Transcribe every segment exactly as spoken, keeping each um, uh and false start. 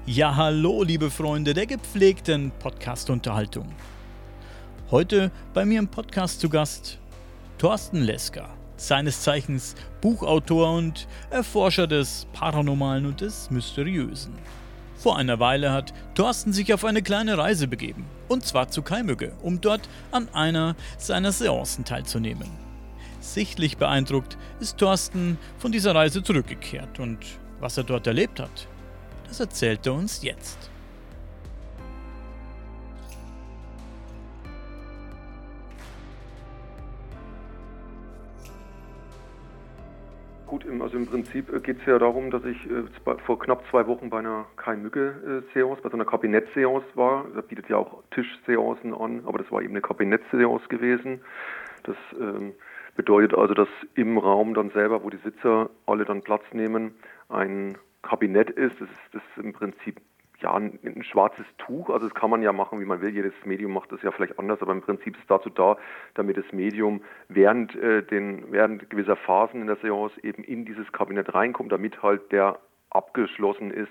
Ja, hallo, liebe Freunde der gepflegten Podcast-Unterhaltung. Heute bei mir im Podcast zu Gast Thorsten Lesker, seines Zeichens Buchautor und Erforscher des Paranormalen und des Mysteriösen. Vor einer Weile hat Thorsten sich auf eine kleine Reise begeben, und zwar zu Kaimücke, um dort an einer seiner Seancen teilzunehmen. Sichtlich beeindruckt ist Thorsten von dieser Reise zurückgekehrt, und was er dort erlebt hat, das erzählt er uns jetzt. Gut, also im Prinzip geht es ja darum, dass ich äh, vor knapp zwei Wochen bei einer Kaimücke-Seance, bei so einer Kabinett-Seance war. Da bietet ja auch Tisch-Seancen an, aber das war eben eine Kabinett-Seance gewesen. Das ähm, bedeutet also, dass im Raum dann selber, wo die Sitzer alle dann Platz nehmen, ein Kabinett ist. Das ist, das ist im Prinzip ja ein, ein schwarzes Tuch. Also das kann man ja machen, wie man will. Jedes Medium macht das ja vielleicht anders, aber im Prinzip ist es dazu da, damit das Medium während, äh, den, während gewisser Phasen in der Seance eben in dieses Kabinett reinkommt, damit halt der abgeschlossen ist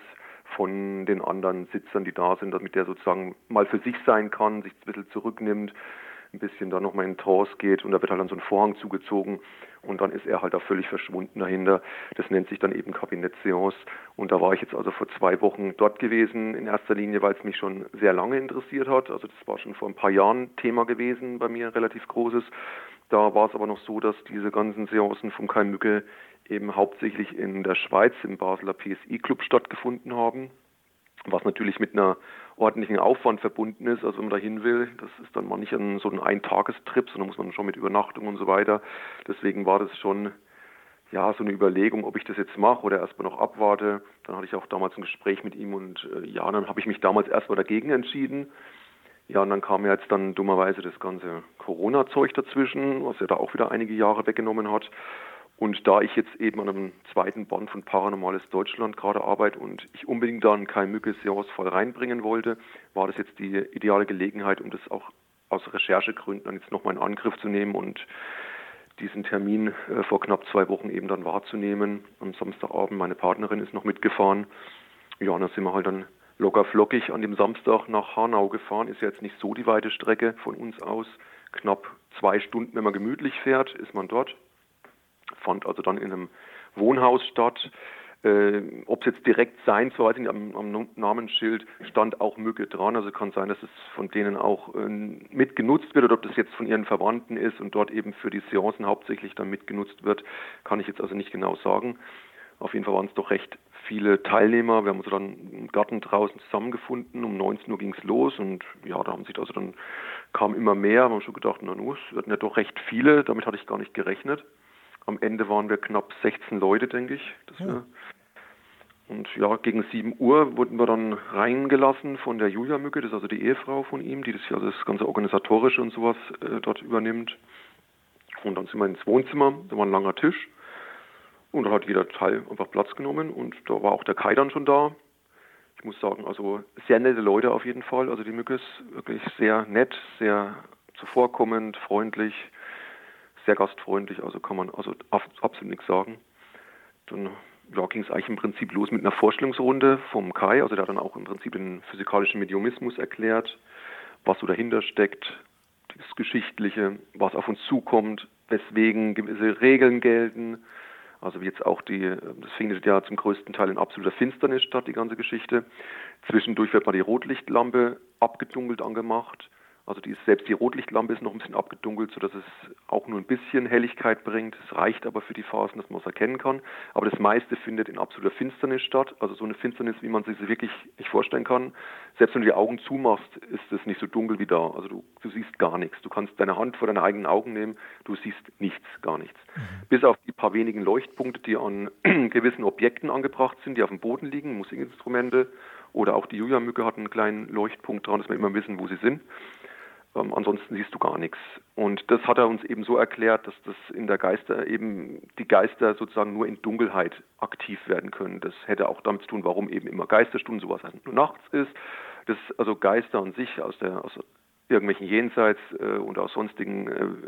von den anderen Sitzern, die da sind, damit der sozusagen mal für sich sein kann, sich ein bisschen zurücknimmt, ein bisschen da nochmal in Trance geht, und da wird halt dann so ein Vorhang zugezogen und dann ist er halt da völlig verschwunden dahinter. Das nennt sich dann eben Kabinett-Seance, und da war ich jetzt also vor zwei Wochen dort gewesen, in erster Linie, weil es mich schon sehr lange interessiert hat. Also das war schon vor ein paar Jahren Thema gewesen bei mir, relativ großes. Da war es aber noch so, dass diese ganzen Seancen vom Kaimücke eben hauptsächlich in der Schweiz, im Basler P S I-Club stattgefunden haben, was natürlich mit einer ordentlichen Aufwand verbunden ist. Also wenn man da hin will, das ist dann mal nicht an so ein Eintagestrip, sondern muss man schon mit Übernachtung und so weiter. Deswegen war das schon ja so eine Überlegung, ob ich das jetzt mache oder erstmal noch abwarte. Dann hatte ich auch damals ein Gespräch mit ihm und äh, ja, dann habe ich mich damals erstmal dagegen entschieden. Ja, und dann kam ja jetzt dann dummerweise das ganze Corona-Zeug dazwischen, was ja da auch wieder einige Jahre weggenommen hat. Und da ich jetzt eben an einem zweiten Band von Paranormales Deutschland gerade arbeite und ich unbedingt da einen Kaimücke-Seance voll reinbringen wollte, war das jetzt die ideale Gelegenheit, um das auch aus Recherchegründen dann jetzt nochmal in Angriff zu nehmen und diesen Termin äh, vor knapp zwei Wochen eben dann wahrzunehmen. Am Samstagabend, meine Partnerin ist noch mitgefahren. Ja, und dann sind wir halt dann locker flockig an dem Samstag nach Hanau gefahren. Ist ja jetzt nicht so die weite Strecke von uns aus. Knapp zwei Stunden, wenn man gemütlich fährt, ist man dort. Fand also dann in einem Wohnhaus statt. Äh, ob es jetzt direkt sein soll, weiß ich nicht, am, am Namensschild stand auch Mücke dran. Also kann sein, dass es von denen auch äh, mitgenutzt wird, oder ob das jetzt von ihren Verwandten ist und dort eben für die Seancen hauptsächlich dann mitgenutzt wird, kann ich jetzt also nicht genau sagen. Auf jeden Fall waren es doch recht viele Teilnehmer. Wir haben uns dann im Garten draußen zusammengefunden. Um neunzehn Uhr ging es los, und ja, da haben sich also dann kam immer mehr. Wir haben schon gedacht, na nu, es werden ja doch recht viele. Damit hatte ich gar nicht gerechnet. Am Ende waren wir knapp sechzehn Leute, denke ich. Das Ja. wir, und ja, gegen sieben Uhr wurden wir dann reingelassen von der Julia Mücke, das ist also die Ehefrau von ihm, die das, also das ganze Organisatorische und sowas äh, dort übernimmt. Und dann sind wir ins Wohnzimmer, da war ein langer Tisch, und da hat jeder Teil einfach Platz genommen, und da war auch der Kai dann schon da. Ich muss sagen, also sehr nette Leute auf jeden Fall. Also die Mücke ist wirklich sehr nett, sehr zuvorkommend, freundlich, sehr gastfreundlich, also kann man also absolut nichts sagen. Dann ja, ging es eigentlich im Prinzip los mit einer Vorstellungsrunde vom Kai, also der hat dann auch im Prinzip den physikalischen Mediumismus erklärt, was so dahinter steckt, das Geschichtliche, was auf uns zukommt, weswegen gewisse Regeln gelten. Also wie jetzt auch die, das findet ja zum größten Teil in absoluter Finsternis statt, die ganze Geschichte. Zwischendurch wird mal die Rotlichtlampe abgedunkelt angemacht. Also die ist, selbst die Rotlichtlampe ist noch ein bisschen abgedunkelt, sodass es auch nur ein bisschen Helligkeit bringt. Es reicht aber für die Phasen, dass man es erkennen kann. Aber das meiste findet in absoluter Finsternis statt. Also so eine Finsternis, wie man sich sie wirklich nicht vorstellen kann. Selbst wenn du die Augen zumachst, ist es nicht so dunkel wie da. Also du, du siehst gar nichts. Du kannst deine Hand vor deine eigenen Augen nehmen, du siehst nichts, gar nichts. Mhm. Bis auf die paar wenigen Leuchtpunkte, die an gewissen Objekten angebracht sind, die auf dem Boden liegen, Musikinstrumente. Oder auch die Julia-Mücke hat einen kleinen Leuchtpunkt dran, dass wir immer wissen, wo sie sind. Ähm, ansonsten siehst du gar nichts. Und das hat er uns eben so erklärt, dass das in der Geister eben, die Geister sozusagen nur in Dunkelheit aktiv werden können. Das hätte auch damit zu tun, warum eben immer Geisterstunden, sowas halt nur nachts ist. Das also Geister an sich aus der, aus irgendwelchen Jenseits äh, und aus sonstigen äh,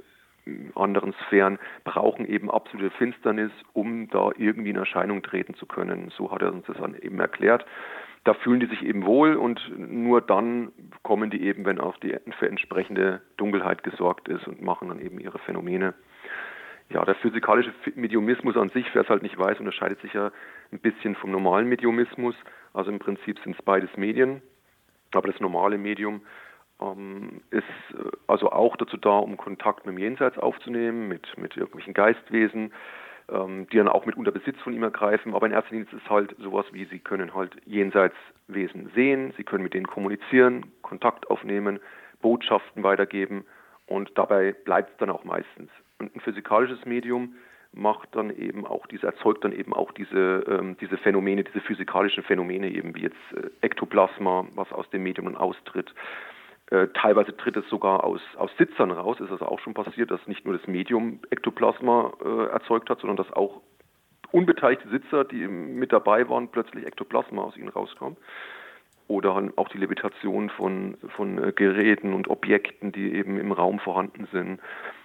anderen Sphären brauchen eben absolute Finsternis, um da irgendwie in Erscheinung treten zu können. So hat er uns das dann eben erklärt. Da fühlen die sich eben wohl und nur dann kommen die eben, wenn auch die für entsprechende Dunkelheit gesorgt ist und machen dann eben ihre Phänomene. Ja, der physikalische Mediumismus an sich, wer es halt nicht weiß, unterscheidet sich ja ein bisschen vom normalen Mediumismus. Also im Prinzip sind es beides Medien, aber das normale Medium ähm, ist also auch dazu da, um Kontakt mit dem Jenseits aufzunehmen, mit, mit irgendwelchen Geistwesen, ähm, die dann auch mitunter Besitz von ihm ergreifen. Aber in erster Linie ist es halt sowas wie, sie können halt Jenseitswesen sehen, sie können mit denen kommunizieren, Kontakt aufnehmen, Botschaften weitergeben und dabei bleibt es dann auch meistens. Und ein physikalisches Medium macht dann eben auch diese, erzeugt dann eben auch diese, ähm, diese Phänomene, diese physikalischen Phänomene eben wie jetzt äh, Ektoplasma, was aus dem Medium dann austritt. Äh, teilweise tritt es sogar aus, aus Sitzern raus, ist also auch schon passiert, dass nicht nur das Medium Ektoplasma äh, erzeugt hat, sondern dass auch unbeteiligte Sitzer, die mit dabei waren, plötzlich Ektoplasma aus ihnen rauskam. Oder auch die Levitation von, von äh, Geräten und Objekten, die eben im Raum vorhanden sind.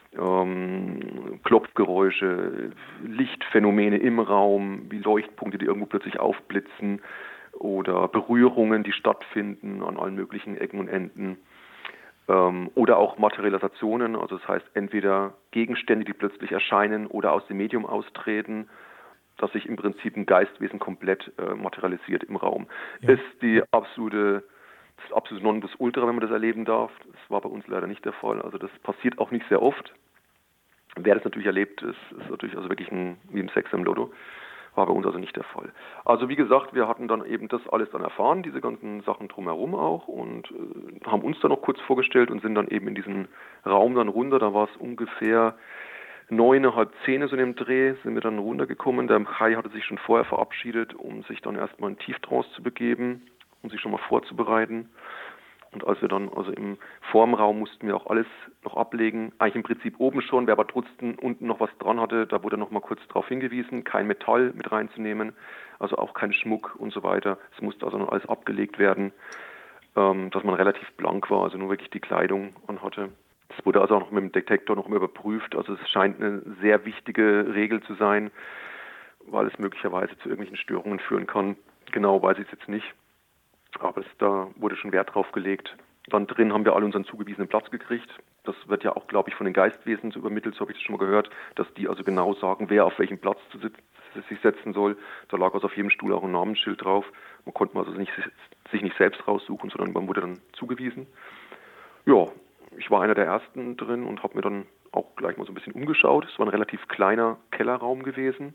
Ähm, Klopfgeräusche, Lichtphänomene im Raum, wie Leuchtpunkte, die irgendwo plötzlich aufblitzen oder Berührungen, die stattfinden an allen möglichen Ecken und Enden. Ähm, oder auch Materialisationen, also das heißt entweder Gegenstände, die plötzlich erscheinen oder aus dem Medium austreten, dass sich im Prinzip ein Geistwesen komplett äh, materialisiert im Raum. Ja. Ist die absolute Das absolute Nonplusultra, wenn man das erleben darf. Das war bei uns leider nicht der Fall. Also das passiert auch nicht sehr oft. Wer das natürlich erlebt, ist, ist natürlich also wirklich ein, wie im Sex im Lotto. War bei uns also nicht der Fall. Also wie gesagt, wir hatten dann eben das alles dann erfahren, diese ganzen Sachen drumherum auch und äh, haben uns dann noch kurz vorgestellt und sind dann eben in diesen Raum dann runter. Da war es ungefähr neun, halb zehn so in dem Dreh, sind wir dann runtergekommen. Der Kai hatte sich schon vorher verabschiedet, um sich dann erstmal in Tieftrance zu begeben, um sich schon mal vorzubereiten. Und als wir dann, also im Formraum mussten wir auch alles noch ablegen, eigentlich im Prinzip oben schon, wer aber trotzdem unten noch was dran hatte, da wurde noch mal kurz darauf hingewiesen, kein Metall mit reinzunehmen, also auch kein Schmuck und so weiter. Es musste also noch alles abgelegt werden, ähm, dass man relativ blank war, also nur wirklich die Kleidung anhatte. Es wurde also auch noch mit dem Detektor noch mal überprüft, also es scheint eine sehr wichtige Regel zu sein, weil es möglicherweise zu irgendwelchen Störungen führen kann. Genau weiß ich es jetzt nicht. Aber es, da wurde schon Wert drauf gelegt. Dann drin haben wir alle unseren zugewiesenen Platz gekriegt. Das wird ja auch, glaube ich, von den Geistwesen so übermittelt, so habe ich das schon mal gehört, dass die also genau sagen, wer auf welchen Platz zu sit- sich setzen soll. Da lag also auf jedem Stuhl auch ein Namensschild drauf. Man konnte also nicht, sich nicht selbst raussuchen, sondern man wurde dann zugewiesen. Ja, ich war einer der Ersten drin und habe mir dann auch gleich mal so ein bisschen umgeschaut. Es war ein relativ kleiner Kellerraum gewesen,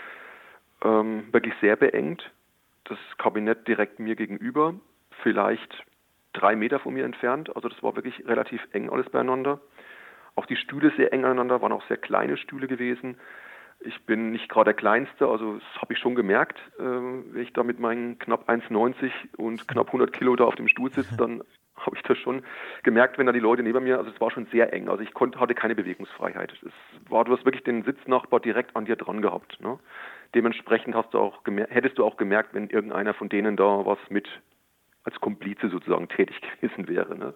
ähm, wirklich sehr beengt. Das Kabinett direkt mir gegenüber, vielleicht drei Meter von mir entfernt. Also das war wirklich relativ eng alles beieinander. Auch die Stühle sehr eng aneinander, waren auch sehr kleine Stühle gewesen. Ich bin nicht gerade der Kleinste, also das habe ich schon gemerkt. Äh, wenn ich da mit meinen knapp eins neunzig und knapp hundert Kilo da auf dem Stuhl sitze, dann habe ich das schon gemerkt, wenn da die Leute neben mir, also es war schon sehr eng. Also ich konnte, hatte keine Bewegungsfreiheit. Es war, du hast wirklich den Sitznachbar direkt an dir dran gehabt, ne? Dementsprechend hast du auch gemer- hättest du auch gemerkt, wenn irgendeiner von denen da was mit als Komplize sozusagen tätig gewesen wäre. Ne?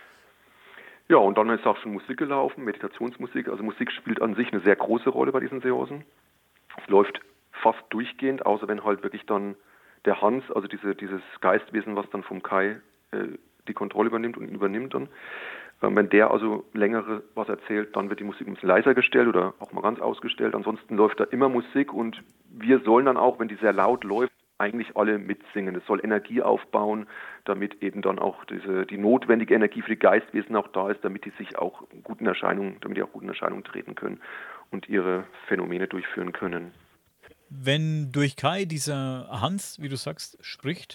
Ja, und dann ist auch schon Musik gelaufen, Meditationsmusik. Also Musik spielt an sich eine sehr große Rolle bei diesen Seancen. Es läuft fast durchgehend, außer wenn halt wirklich dann der Hans, also diese, dieses Geistwesen, was dann vom Kai äh, die Kontrolle übernimmt und ihn übernimmt dann. Ähm, wenn der also längere was erzählt, dann wird die Musik ein bisschen leiser gestellt oder auch mal ganz ausgestellt. Ansonsten läuft da immer Musik und wir sollen dann auch, wenn die sehr laut läuft, eigentlich alle mitsingen. Es soll Energie aufbauen, damit eben dann auch diese, die notwendige Energie für die Geistwesen auch da ist, damit die sich auch gut in Erscheinung, damit die auch gut in Erscheinung treten können und ihre Phänomene durchführen können. Wenn durch Kai dieser Hans, wie du sagst, spricht,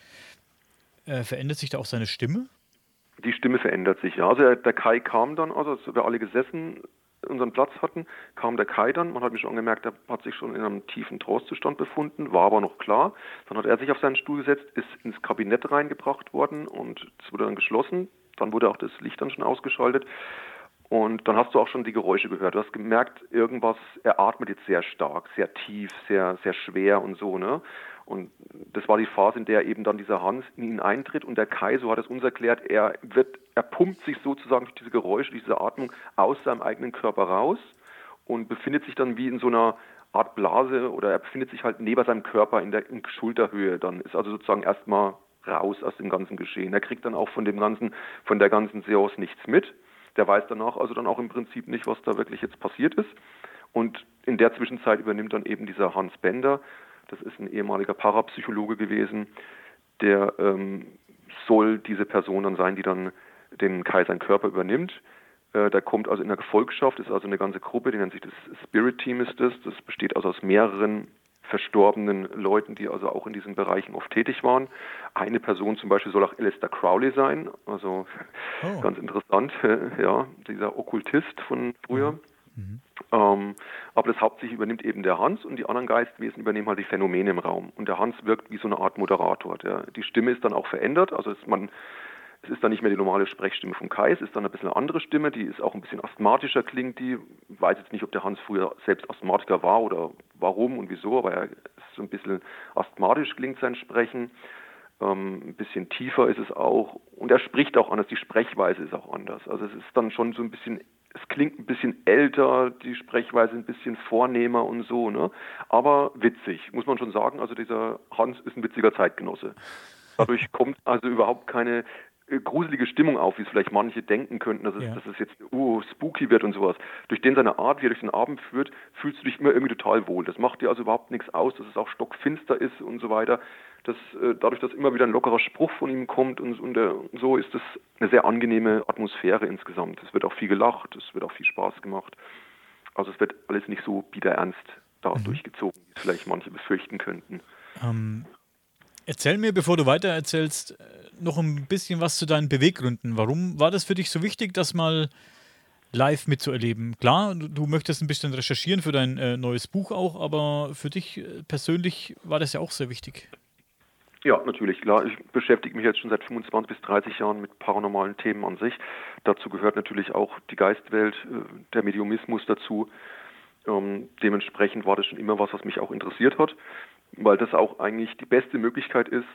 äh, verändert sich da auch seine Stimme? Die Stimme verändert sich, ja. Also der, der Kai kam dann, also als wir alle gesessen unseren Platz hatten, kam der Kai dann. Man hat mich schon gemerkt, er hat sich schon in einem tiefen Trancezustand befunden, war aber noch klar. Dann hat er sich auf seinen Stuhl gesetzt, ist ins Kabinett reingebracht worden und es wurde dann geschlossen. Dann wurde auch das Licht dann schon ausgeschaltet. Und dann hast du auch schon die Geräusche gehört. Du hast gemerkt, irgendwas, er atmet jetzt sehr stark, sehr tief, sehr, sehr schwer und so, ne? Und das war die Phase, in der eben dann dieser Hans in ihn eintritt und der Kai, so hat es uns erklärt, er wird er pumpt sich sozusagen durch diese Geräusche, diese Atmung aus seinem eigenen Körper raus und befindet sich dann wie in so einer Art Blase oder er befindet sich halt neben seinem Körper in der in Schulterhöhe. Dann ist also sozusagen erstmal raus aus dem ganzen Geschehen. Er kriegt dann auch von dem ganzen, von der ganzen Seance nichts mit. Der weiß danach also dann auch im Prinzip nicht, was da wirklich jetzt passiert ist. Und in der Zwischenzeit übernimmt dann eben dieser Hans Bender, das ist ein ehemaliger Parapsychologe gewesen, der ähm, soll diese Person dann sein, die dann den Kai seinen Körper übernimmt. Äh, der kommt also in der Gefolgschaft, ist also eine ganze Gruppe, die nennt sich das Spirit Team ist das. Das besteht also aus mehreren verstorbenen Leuten, die also auch in diesen Bereichen oft tätig waren. Eine Person zum Beispiel soll auch Aleister Crowley sein, also oh. ganz interessant, ja, dieser Okkultist von früher. Mhm. Ähm, aber das hauptsächlich übernimmt eben der Hans und die anderen Geistwesen übernehmen halt die Phänomene im Raum. Und der Hans wirkt wie so eine Art Moderator. Der, die Stimme ist dann auch verändert, also es, man, es ist dann nicht mehr die normale Sprechstimme vom Kai, es ist dann ein bisschen eine andere Stimme, die ist auch ein bisschen asthmatischer klingt die. Ich weiß jetzt nicht, ob der Hans früher selbst Asthmatiker war oder warum und wieso, aber er ist so ein bisschen asthmatisch klingt sein Sprechen. Ähm, ein bisschen tiefer ist es auch und er spricht auch anders, die Sprechweise ist auch anders. Also es ist dann schon so ein bisschen, es klingt ein bisschen älter, die Sprechweise ein bisschen vornehmer und so, ne? Aber witzig, muss man schon sagen, also dieser Hans ist ein witziger Zeitgenosse. Dadurch kommt also überhaupt keine gruselige Stimmung auf, wie es vielleicht manche denken könnten, dass es, ja. dass es jetzt uh, spooky wird und sowas. Durch den seine Art, wie er durch den Abend führt, fühlst du dich immer irgendwie total wohl. Das macht dir also überhaupt nichts aus, dass es auch stockfinster ist und so weiter. Das, äh, dadurch, dass immer wieder ein lockerer Spruch von ihm kommt und, und, äh, und so, ist das eine sehr angenehme Atmosphäre insgesamt. Es wird auch viel gelacht, es wird auch viel Spaß gemacht. Also es wird alles nicht so biederernst da mhm. durchgezogen, wie es vielleicht manche befürchten könnten. Ähm, erzähl mir, bevor du weiter erzählst, noch ein bisschen was zu deinen Beweggründen. Warum war das für dich so wichtig, das mal live mitzuerleben? Klar, du, du möchtest ein bisschen recherchieren für dein äh, neues Buch auch, aber für dich äh, persönlich war das ja auch sehr wichtig. Ja, natürlich, klar. Ich beschäftige mich jetzt schon seit fünfundzwanzig bis dreißig Jahren mit paranormalen Themen an sich. Dazu gehört natürlich auch die Geistwelt, äh, der Mediumismus dazu. Ähm, dementsprechend war das schon immer was, was mich auch interessiert hat, weil das auch eigentlich die beste Möglichkeit ist,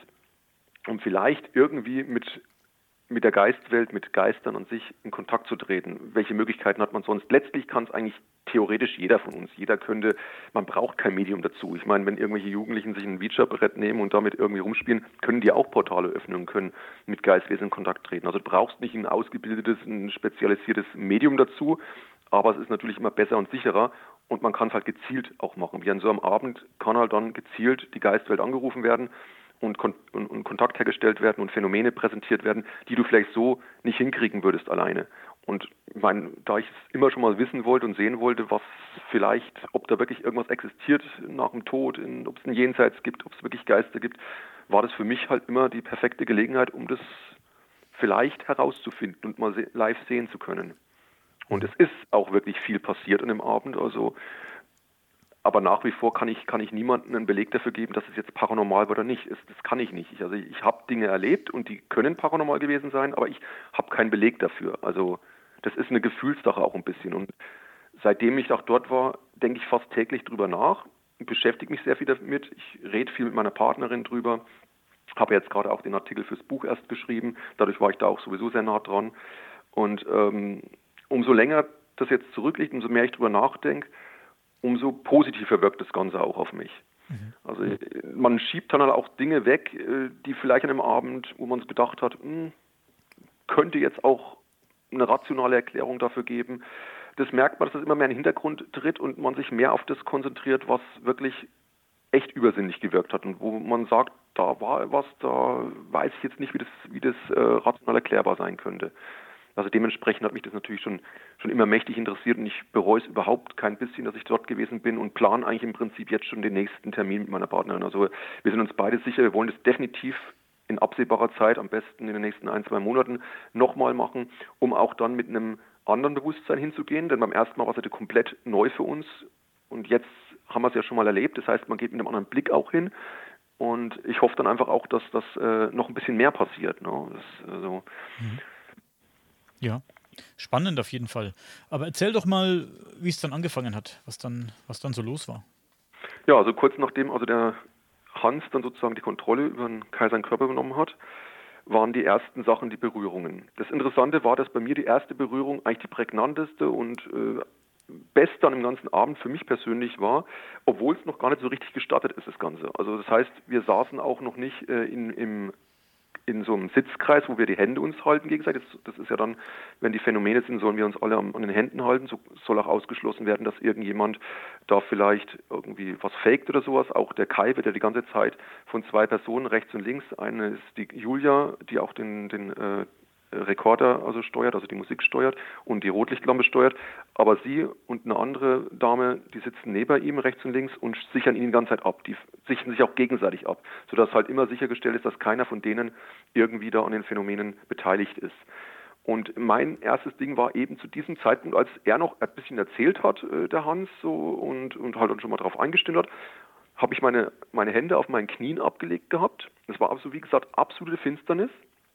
um vielleicht irgendwie mit, mit der Geistwelt, mit Geistern an sich in Kontakt zu treten. Welche Möglichkeiten hat man sonst? Letztlich kann es eigentlich theoretisch jeder von uns. Jeder könnte, man braucht kein Medium dazu. Ich meine, wenn irgendwelche Jugendlichen sich ein Ouija-Brett nehmen und damit irgendwie rumspielen, können die auch Portale öffnen und können mit Geistwesen in Kontakt treten. Also du brauchst nicht ein ausgebildetes, ein spezialisiertes Medium dazu, aber es ist natürlich immer besser und sicherer und man kann es halt gezielt auch machen. Wie an so einem Abend kann halt dann gezielt die Geistwelt angerufen werden, Und, kon- und, und Kontakt hergestellt werden und Phänomene präsentiert werden, die du vielleicht so nicht hinkriegen würdest alleine. Und ich meine, da ich es immer schon mal wissen wollte und sehen wollte, was vielleicht, ob da wirklich irgendwas existiert nach dem Tod, in, ob es ein Jenseits gibt, ob es wirklich Geister gibt, war das für mich halt immer die perfekte Gelegenheit, um das vielleicht herauszufinden und mal se- live sehen zu können. Und es ist auch wirklich viel passiert an dem Abend, also aber nach wie vor kann ich, kann ich niemandem einen Beleg dafür geben, dass es jetzt paranormal war oder nicht. Das, das kann ich nicht. Ich, also ich habe Dinge erlebt und die können paranormal gewesen sein, aber ich habe keinen Beleg dafür. Also das ist eine Gefühlssache auch ein bisschen. Und seitdem ich auch dort war, denke ich fast täglich drüber nach, beschäftige mich sehr viel damit. Ich rede viel mit meiner Partnerin drüber, habe jetzt gerade auch den Artikel fürs Buch erst geschrieben. Dadurch war ich da auch sowieso sehr nah dran. Und ähm, umso länger das jetzt zurückliegt, umso mehr ich drüber nachdenke, umso positiver wirkt das Ganze auch auf mich. Mhm. Also man schiebt dann halt auch Dinge weg, die vielleicht an einem Abend, wo man es gedacht hat, mh, könnte jetzt auch eine rationale Erklärung dafür geben. Das merkt man, dass das immer mehr in den Hintergrund tritt und man sich mehr auf das konzentriert, was wirklich echt übersinnlich gewirkt hat und wo man sagt, da war was, da weiß ich jetzt nicht, wie das, wie das äh, rational erklärbar sein könnte. Also dementsprechend hat mich das natürlich schon, schon immer mächtig interessiert und ich bereue es überhaupt kein bisschen, dass ich dort gewesen bin und plane eigentlich im Prinzip jetzt schon den nächsten Termin mit meiner Partnerin. Also wir sind uns beide sicher, wir wollen das definitiv in absehbarer Zeit, am besten in den nächsten ein, zwei Monaten nochmal machen, um auch dann mit einem anderen Bewusstsein hinzugehen, denn beim ersten Mal war es ja komplett neu für uns und jetzt haben wir es ja schon mal erlebt, das heißt, man geht mit einem anderen Blick auch hin und ich hoffe dann einfach auch, dass das äh, noch ein bisschen mehr passiert. Ne? Das, also, mhm. Ja, spannend auf jeden Fall. Aber erzähl doch mal, wie es dann angefangen hat, was dann, was dann so los war. Ja, also kurz nachdem also der Hans dann sozusagen die Kontrolle über den Kai seinen Körper übernommen hat, waren die ersten Sachen die Berührungen. Das Interessante war, dass bei mir die erste Berührung eigentlich die prägnanteste und äh, beste an dem ganzen Abend für mich persönlich war, obwohl es noch gar nicht so richtig gestartet ist, das Ganze. Also das heißt, wir saßen auch noch nicht äh, in, im in so einem Sitzkreis, wo wir die Hände uns halten gegenseitig. Das, das ist ja dann, wenn die Phänomene sind, sollen wir uns alle an, an den Händen halten. So soll auch ausgeschlossen werden, dass irgendjemand da vielleicht irgendwie was faked oder sowas. Auch der Kai wird ja die ganze Zeit von zwei Personen rechts und links. Eine ist die Julia, die auch den, den äh, Rekorder also steuert, also die Musik steuert und die Rotlichtlampe steuert. Aber sie und eine andere Dame, die sitzen neben ihm rechts und links und sichern ihn die ganze Zeit ab. Die sichern sich auch gegenseitig ab, sodass halt immer sichergestellt ist, dass keiner von denen irgendwie da an den Phänomenen beteiligt ist. Und mein erstes Ding war eben zu diesem Zeitpunkt, als er noch ein bisschen erzählt hat, der Hans, so und, und halt schon mal drauf eingestimmt hat, habe ich meine, meine Hände auf meinen Knien abgelegt gehabt. Das war also, wie gesagt, absolute Finsternis.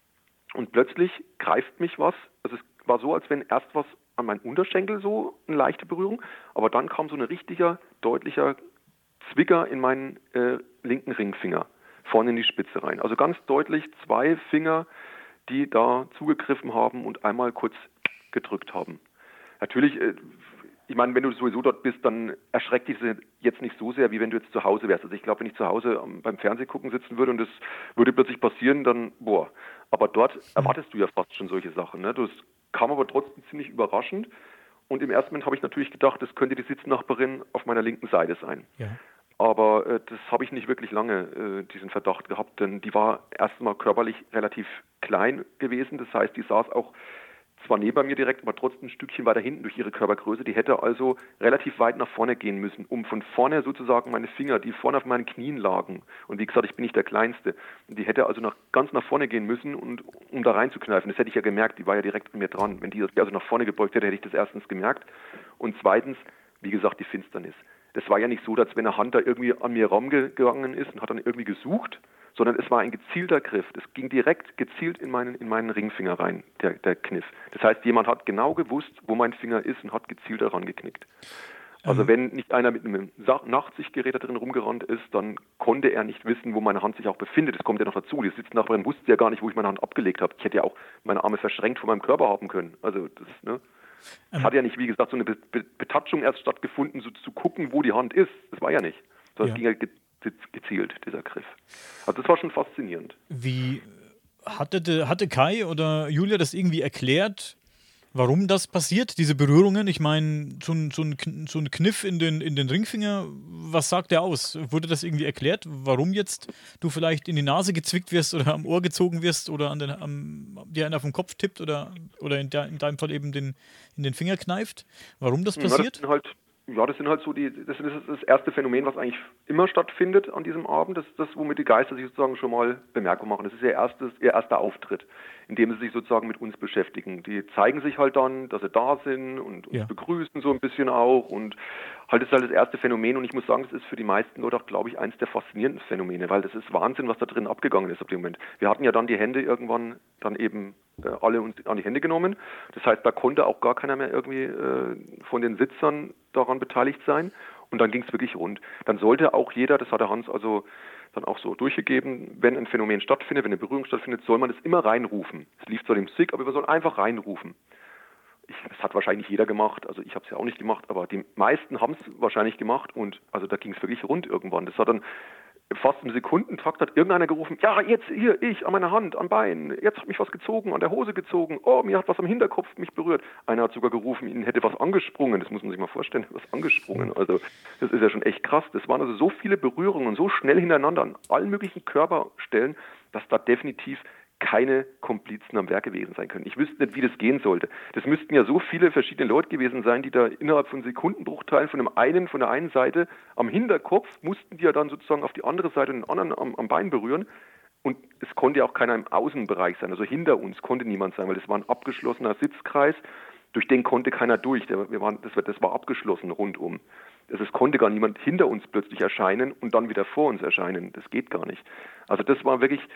Und plötzlich greift mich was, also es war so, als wenn erst was an meinem Unterschenkel so eine leichte Berührung, aber dann kam so ein richtiger, deutlicher Zwicker in meinen äh, linken Ringfinger, vorne in die Spitze rein. Also ganz deutlich zwei Finger, die da zugegriffen haben und einmal kurz gedrückt haben. Natürlich, äh, ich meine, wenn du sowieso dort bist, dann erschreckt dich das jetzt nicht so sehr, wie wenn du jetzt zu Hause wärst. Also ich glaube, wenn ich zu Hause beim Fernsehgucken sitzen würde und das würde plötzlich passieren, dann, boah. Aber dort erwartest du ja fast schon solche Sachen. Ne? Das kam aber trotzdem ziemlich überraschend. Und im ersten Moment habe ich natürlich gedacht, das könnte die Sitznachbarin auf meiner linken Seite sein. Ja. Aber äh, das habe ich nicht wirklich lange, äh, diesen Verdacht gehabt, denn die war erstmal körperlich relativ klein gewesen. Das heißt, die saß auch zwar neben mir direkt, aber trotzdem ein Stückchen weiter hinten durch ihre Körpergröße. Die hätte also relativ weit nach vorne gehen müssen, um von vorne sozusagen meine Finger, die vorne auf meinen Knien lagen, und wie gesagt, ich bin nicht der Kleinste, die hätte also nach, ganz nach vorne gehen müssen, und, um da reinzukneifen. Das hätte ich ja gemerkt, die war ja direkt an mir dran. Wenn die also nach vorne gebeugt hätte, hätte ich das erstens gemerkt. Und zweitens, wie gesagt, die Finsternis. Das war ja nicht so, als wenn eine Hand da irgendwie an mir rangegangen ist und hat dann irgendwie gesucht, sondern es war ein gezielter Griff. Das ging direkt gezielt in meinen, in meinen Ringfinger rein, der, der Kniff. Das heißt, jemand hat genau gewusst, wo mein Finger ist, und hat gezielt daran geknickt. Also ähm. wenn nicht einer mit einem Nachtsichtgerät da drin rumgerannt ist, dann konnte er nicht wissen, wo meine Hand sich auch befindet. Das kommt ja noch dazu. Die Sitznachbarin wusste ja gar nicht, wo ich meine Hand abgelegt habe. Ich hätte ja auch meine Arme verschränkt von meinem Körper haben können. Also das, ne? Es ähm. hat ja nicht, wie gesagt, so eine Be- Be- Betatschung erst stattgefunden, so zu gucken, wo die Hand ist. Das war ja nicht. Das ja. ging ja ge- gezielt, dieser Griff. Also das war schon faszinierend. Wie hatte, hatte Kai oder Julia das irgendwie erklärt, warum das passiert, diese Berührungen? Ich meine, so ein, so ein, so ein Kniff in den, in den Ringfinger, was sagt der aus? Wurde das irgendwie erklärt, warum jetzt du vielleicht in die Nase gezwickt wirst oder am Ohr gezogen wirst oder an den, am, dir einer auf den Kopf tippt oder, oder in, de, in deinem Fall eben den, in den Finger kneift? Warum das passiert? Ja, das sind halt Ja, das sind halt so die, das ist das erste Phänomen, was eigentlich immer stattfindet an diesem Abend. Das ist das, womit die Geister sich sozusagen schon mal bemerkbar machen. Das ist ihr erstes, ihr erster Auftritt, in dem sie sich sozusagen mit uns beschäftigen. Die zeigen sich halt dann, dass sie da sind und uns ja. begrüßen so ein bisschen auch, und halt, das ist halt das erste Phänomen, und ich muss sagen, das ist für die meisten Leute auch, glaube ich, eins der faszinierenden Phänomene, weil das ist Wahnsinn, was da drin abgegangen ist ab dem Moment. Wir hatten ja dann die Hände irgendwann dann eben äh, alle uns an die Hände genommen. Das heißt, da konnte auch gar keiner mehr irgendwie äh, von den Sitzern daran beteiligt sein, und dann ging es wirklich rund. Dann sollte auch jeder, das hat der Hans also dann auch so durchgegeben, wenn ein Phänomen stattfindet, wenn eine Berührung stattfindet, soll man es immer reinrufen. Es lief zwar dem Sick, aber wir sollen einfach reinrufen. Ich, das hat wahrscheinlich jeder gemacht, also ich habe es ja auch nicht gemacht, aber die meisten haben es wahrscheinlich gemacht, und also da ging es wirklich rund irgendwann. Das hat dann fast im Sekundentakt hat irgendeiner gerufen, ja, jetzt hier, ich, an meiner Hand, am Bein, jetzt hat mich was gezogen, an der Hose gezogen, oh, mir hat was am Hinterkopf mich berührt. Einer hat sogar gerufen, ihnen hätte was angesprungen, das muss man sich mal vorstellen, was angesprungen. Also das ist ja schon echt krass. Das waren also so viele Berührungen, so schnell hintereinander an allen möglichen Körperstellen, dass da definitiv keine Komplizen am Werk gewesen sein können. Ich wüsste nicht, wie das gehen sollte. Das müssten ja so viele verschiedene Leute gewesen sein, die da innerhalb von Sekundenbruchteilen von dem einen, von der einen Seite am Hinterkopf, mussten die ja dann sozusagen auf die andere Seite und den anderen am, am Bein berühren. Und es konnte ja auch keiner im Außenbereich sein, also hinter uns konnte niemand sein, weil das war ein abgeschlossener Sitzkreis, durch den konnte keiner durch. Der, wir waren, das, war, das war abgeschlossen rundum. Also es konnte gar niemand hinter uns plötzlich erscheinen und dann wieder vor uns erscheinen. Das geht gar nicht. Also das war wirklich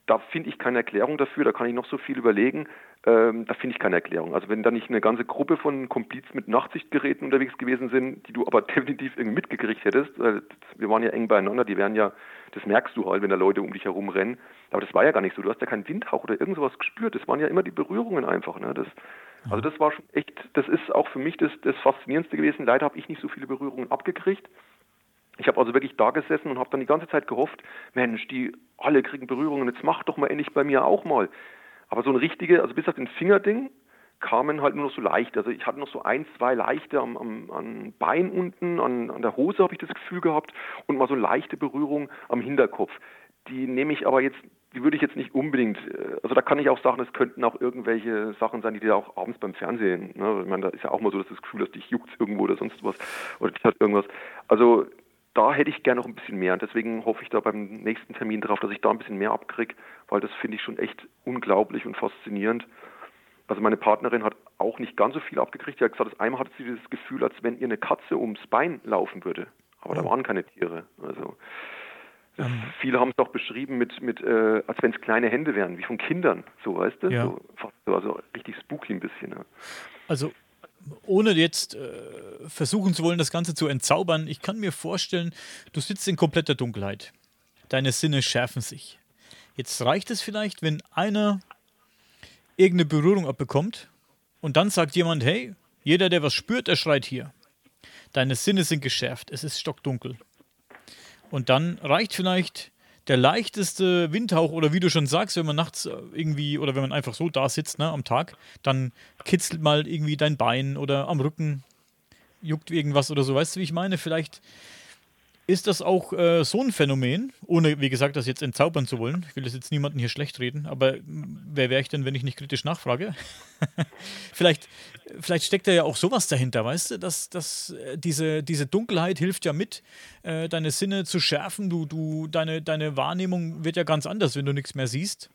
da finde ich keine Erklärung dafür, da kann ich noch so viel überlegen, ähm, da finde ich keine Erklärung. Also wenn da nicht eine ganze Gruppe von Komplizen mit Nachtsichtgeräten unterwegs gewesen sind, die du aber definitiv irgendwie mitgekriegt hättest, weil wir waren ja eng beieinander, die wären ja, das merkst du halt, wenn da Leute um dich herum rennen, aber das war ja gar nicht so, du hast ja keinen Windhauch oder irgend sowas gespürt, das waren ja immer die Berührungen einfach, ne? Das, also das war schon echt, das ist auch für mich das, das Faszinierendste gewesen, leider habe ich nicht so viele Berührungen abgekriegt. Ich habe also wirklich da gesessen und habe dann die ganze Zeit gehofft, Mensch, die alle kriegen Berührungen, jetzt mach doch mal endlich bei mir auch mal. Aber so eine richtige, also bis auf den Fingerding, kamen halt nur noch so leichte. Also ich hatte noch so ein, zwei leichte am, am, am Bein unten, an, an der Hose habe ich das Gefühl gehabt und mal so leichte Berührung am Hinterkopf. Die nehme ich aber jetzt, die würde ich jetzt nicht unbedingt, also da kann ich auch sagen, es könnten auch irgendwelche Sachen sein, die dir auch abends beim Fernsehen, ne? Ich meine, da ist ja auch mal so, dass das Gefühl, dass dich juckt irgendwo oder sonst was, oder dich hat irgendwas. Also da hätte ich gerne noch ein bisschen mehr und deswegen hoffe ich da beim nächsten Termin drauf, dass ich da ein bisschen mehr abkriege, weil das finde ich schon echt unglaublich und faszinierend. Also meine Partnerin hat auch nicht ganz so viel abgekriegt. Sie hat gesagt, das einmal hatte sie das Gefühl, als wenn ihr eine Katze ums Bein laufen würde. Aber oh. Da waren keine Tiere. Also das, um. Viele haben es auch beschrieben mit, mit äh, als wenn es kleine Hände wären, wie von Kindern. So, weißt du? Ja. So, fast, also richtig spooky ein bisschen. Ja. Also ohne jetzt äh, versuchen zu wollen, das Ganze zu entzaubern, ich kann mir vorstellen, du sitzt in kompletter Dunkelheit. Deine Sinne schärfen sich. Jetzt reicht es vielleicht, wenn einer irgendeine Berührung abbekommt und dann sagt jemand, hey, jeder, der was spürt, der schreit hier. Deine Sinne sind geschärft, es ist stockdunkel. Und dann reicht vielleicht der leichteste Windhauch oder wie du schon sagst, wenn man nachts irgendwie oder wenn man einfach so da sitzt, ne, am Tag, dann kitzelt mal irgendwie dein Bein oder am Rücken juckt irgendwas oder so. Weißt du, wie ich meine? Vielleicht ist das auch äh, so ein Phänomen, ohne, wie gesagt, das jetzt entzaubern zu wollen. Ich will das jetzt niemanden hier schlecht reden, aber wer wäre ich denn, wenn ich nicht kritisch nachfrage? vielleicht, vielleicht steckt da ja auch sowas dahinter, weißt du? Dass, dass äh, diese, diese Dunkelheit hilft ja mit, äh, deine Sinne zu schärfen. Du, du, deine, deine Wahrnehmung wird ja ganz anders, wenn du nichts mehr siehst.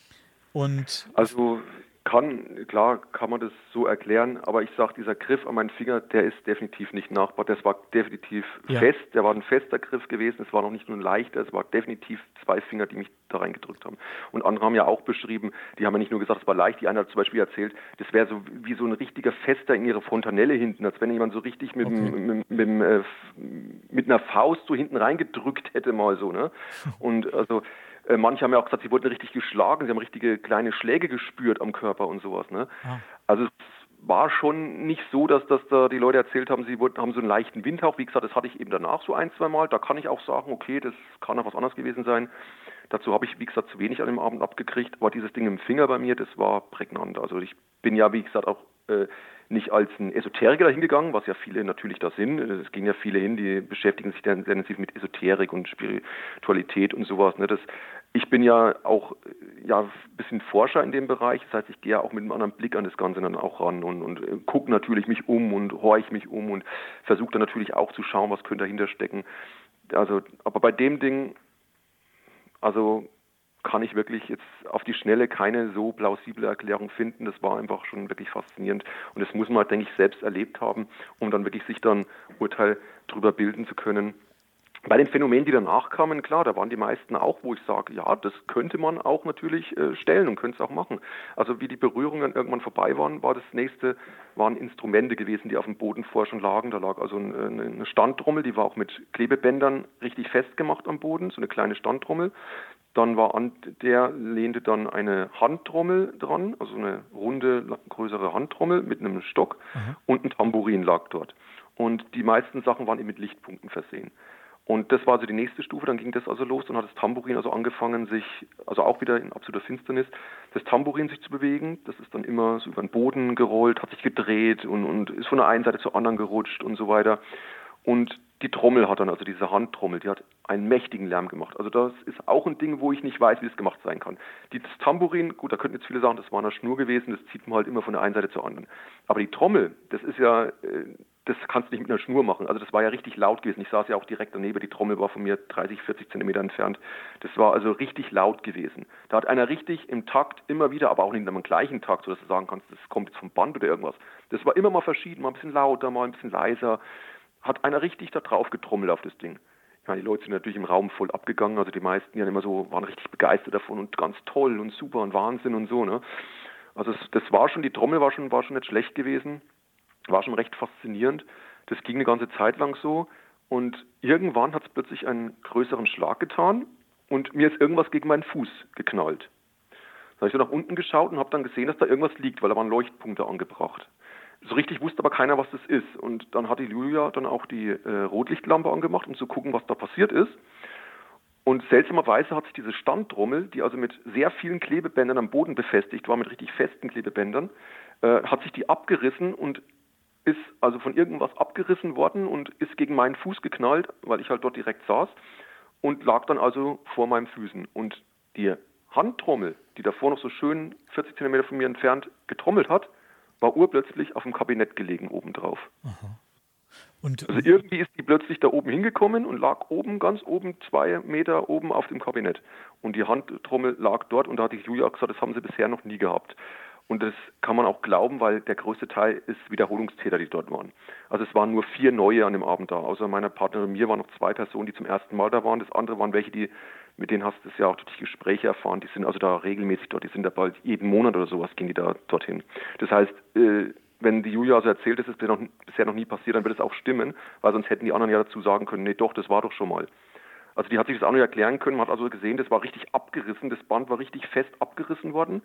Und also kann, klar kann man das so erklären, aber ich sage, dieser Griff an meinen Finger, der ist definitiv nicht nachbar. Das war definitiv ja. fest, der war ein fester Griff gewesen, es war noch nicht nur ein leichter, es war definitiv zwei Finger, die mich da reingedrückt haben. Und andere haben ja auch beschrieben, die haben ja nicht nur gesagt, es war leicht, die eine hat zum Beispiel erzählt, das wäre so wie so ein richtiger Fester in ihre Fontanelle hinten, als wenn jemand so richtig mit, okay. mit, mit, mit, äh, mit einer Faust so hinten reingedrückt hätte mal so, ne? Und also manche haben ja auch gesagt, sie wurden richtig geschlagen, sie haben richtige kleine Schläge gespürt am Körper und sowas. Ne? Ah. Also es war schon nicht so, dass, dass da die Leute erzählt haben, sie wurden, haben so einen leichten Windhauch. Wie gesagt, das hatte ich eben danach so ein, zwei Mal. Da kann ich auch sagen, okay, das kann auch was anderes gewesen sein. Dazu habe ich, wie gesagt, zu wenig an dem Abend abgekriegt. Aber dieses Ding im Finger bei mir, das war prägnant. Also ich bin ja, wie gesagt, auch äh, nicht als ein Esoteriker da hingegangen, was ja viele natürlich da sind. Es gehen ja viele hin, die beschäftigen sich dann sehr intensiv mit Esoterik und Spiritualität und sowas. Ne? Das, ich bin ja auch ja, ein bisschen Forscher in dem Bereich. Das heißt, ich gehe ja auch mit einem anderen Blick an das Ganze dann auch ran und, und äh, gucke natürlich mich um und horche mich um und versuche dann natürlich auch zu schauen, was könnte dahinter stecken. Also, aber bei dem Ding, also kann ich wirklich jetzt auf die Schnelle keine so plausible Erklärung finden. Das war einfach schon wirklich faszinierend. Und das muss man, denke ich, selbst erlebt haben, um dann wirklich sich dann Urteil drüber bilden zu können. Bei den Phänomenen, die danach kamen, klar, da waren die meisten auch, wo ich sage, ja, das könnte man auch natürlich äh, stellen und könnte es auch machen. Also wie die Berührungen irgendwann vorbei waren, war das nächste, waren Instrumente gewesen, die auf dem Boden vorher schon lagen. Da lag also eine, eine Standtrommel, die war auch mit Klebebändern richtig festgemacht am Boden, so eine kleine Standtrommel. Dann war an der lehnte dann eine Handtrommel dran, also eine runde, größere Handtrommel mit einem Stock. Mhm. Und ein Tambourin lag dort. Und die meisten Sachen waren eben mit Lichtpunkten versehen. Und das war also die nächste Stufe, dann ging das also los und hat das Tambourin also angefangen, sich, also auch wieder in absoluter Finsternis, das Tambourin sich zu bewegen. Das ist dann immer so über den Boden gerollt, hat sich gedreht und, und ist von der einen Seite zur anderen gerutscht und so weiter. Und die Trommel hat dann, also diese Handtrommel, die hat einen mächtigen Lärm gemacht. Also das ist auch ein Ding, wo ich nicht weiß, wie das gemacht sein kann. Das Tambourin, gut, da könnten jetzt viele sagen, das war eine Schnur gewesen, das zieht man halt immer von der einen Seite zur anderen. Aber die Trommel, das ist ja, das kannst du nicht mit einer Schnur machen. Also das war ja richtig laut gewesen. Ich saß ja auch direkt daneben, die Trommel war von mir dreißig, vierzig Zentimeter entfernt. Das war also richtig laut gewesen. Da hat einer richtig im Takt immer wieder, aber auch nicht in einem gleichen Takt, sodass du sagen kannst, das kommt jetzt vom Band oder irgendwas. Das war immer mal verschieden, mal ein bisschen lauter, mal ein bisschen leiser. Hat einer richtig da drauf getrommelt auf das Ding. Ja, die Leute sind natürlich im Raum voll abgegangen, also die meisten die immer so, waren richtig begeistert davon und ganz toll und super und Wahnsinn und so, ne. Also das, das war schon, die Trommel war schon, war schon nicht schlecht gewesen, war schon recht faszinierend. Das ging eine ganze Zeit lang so und irgendwann hat es plötzlich einen größeren Schlag getan und mir ist irgendwas gegen meinen Fuß geknallt. Da habe ich so nach unten geschaut und habe dann gesehen, dass da irgendwas liegt, weil da waren Leuchtpunkte angebracht. So richtig wusste aber keiner, was das ist. Und dann hat die Julia dann auch die äh, Rotlichtlampe angemacht, um zu gucken, was da passiert ist. Und seltsamerweise hat sich diese Standtrommel, die also mit sehr vielen Klebebändern am Boden befestigt war, mit richtig festen Klebebändern, äh, hat sich die abgerissen und ist also von irgendwas abgerissen worden und ist gegen meinen Fuß geknallt, weil ich halt dort direkt saß und lag dann also vor meinen Füßen. Und die Handtrommel, die davor noch so schön vierzig Zentimeter von mir entfernt getrommelt hat, war urplötzlich auf dem Kabinett gelegen obendrauf. Aha. Und, also irgendwie ist die plötzlich da oben hingekommen und lag oben, ganz oben, zwei Meter oben auf dem Kabinett. Und die Handtrommel lag dort und da hatte ich Julia gesagt, das haben sie bisher noch nie gehabt. Und das kann man auch glauben, weil der größte Teil ist Wiederholungstäter, die dort waren. Also es waren nur vier Neue an dem Abend da. Außer meiner Partnerin und mir waren noch zwei Personen, die zum ersten Mal da waren. Das andere waren welche, die, mit denen hast du es ja auch durch die Gespräche erfahren, die sind also da regelmäßig dort. Die sind da bald jeden Monat oder sowas, gehen die da dorthin. Das heißt, äh, wenn die Julia also erzählt, das ist noch, bisher noch nie passiert, dann wird es auch stimmen, weil sonst hätten die anderen ja dazu sagen können, nee doch, das war doch schon mal. Also die hat sich das auch nicht erklären können, man hat also gesehen, das war richtig abgerissen, das Band war richtig fest abgerissen worden.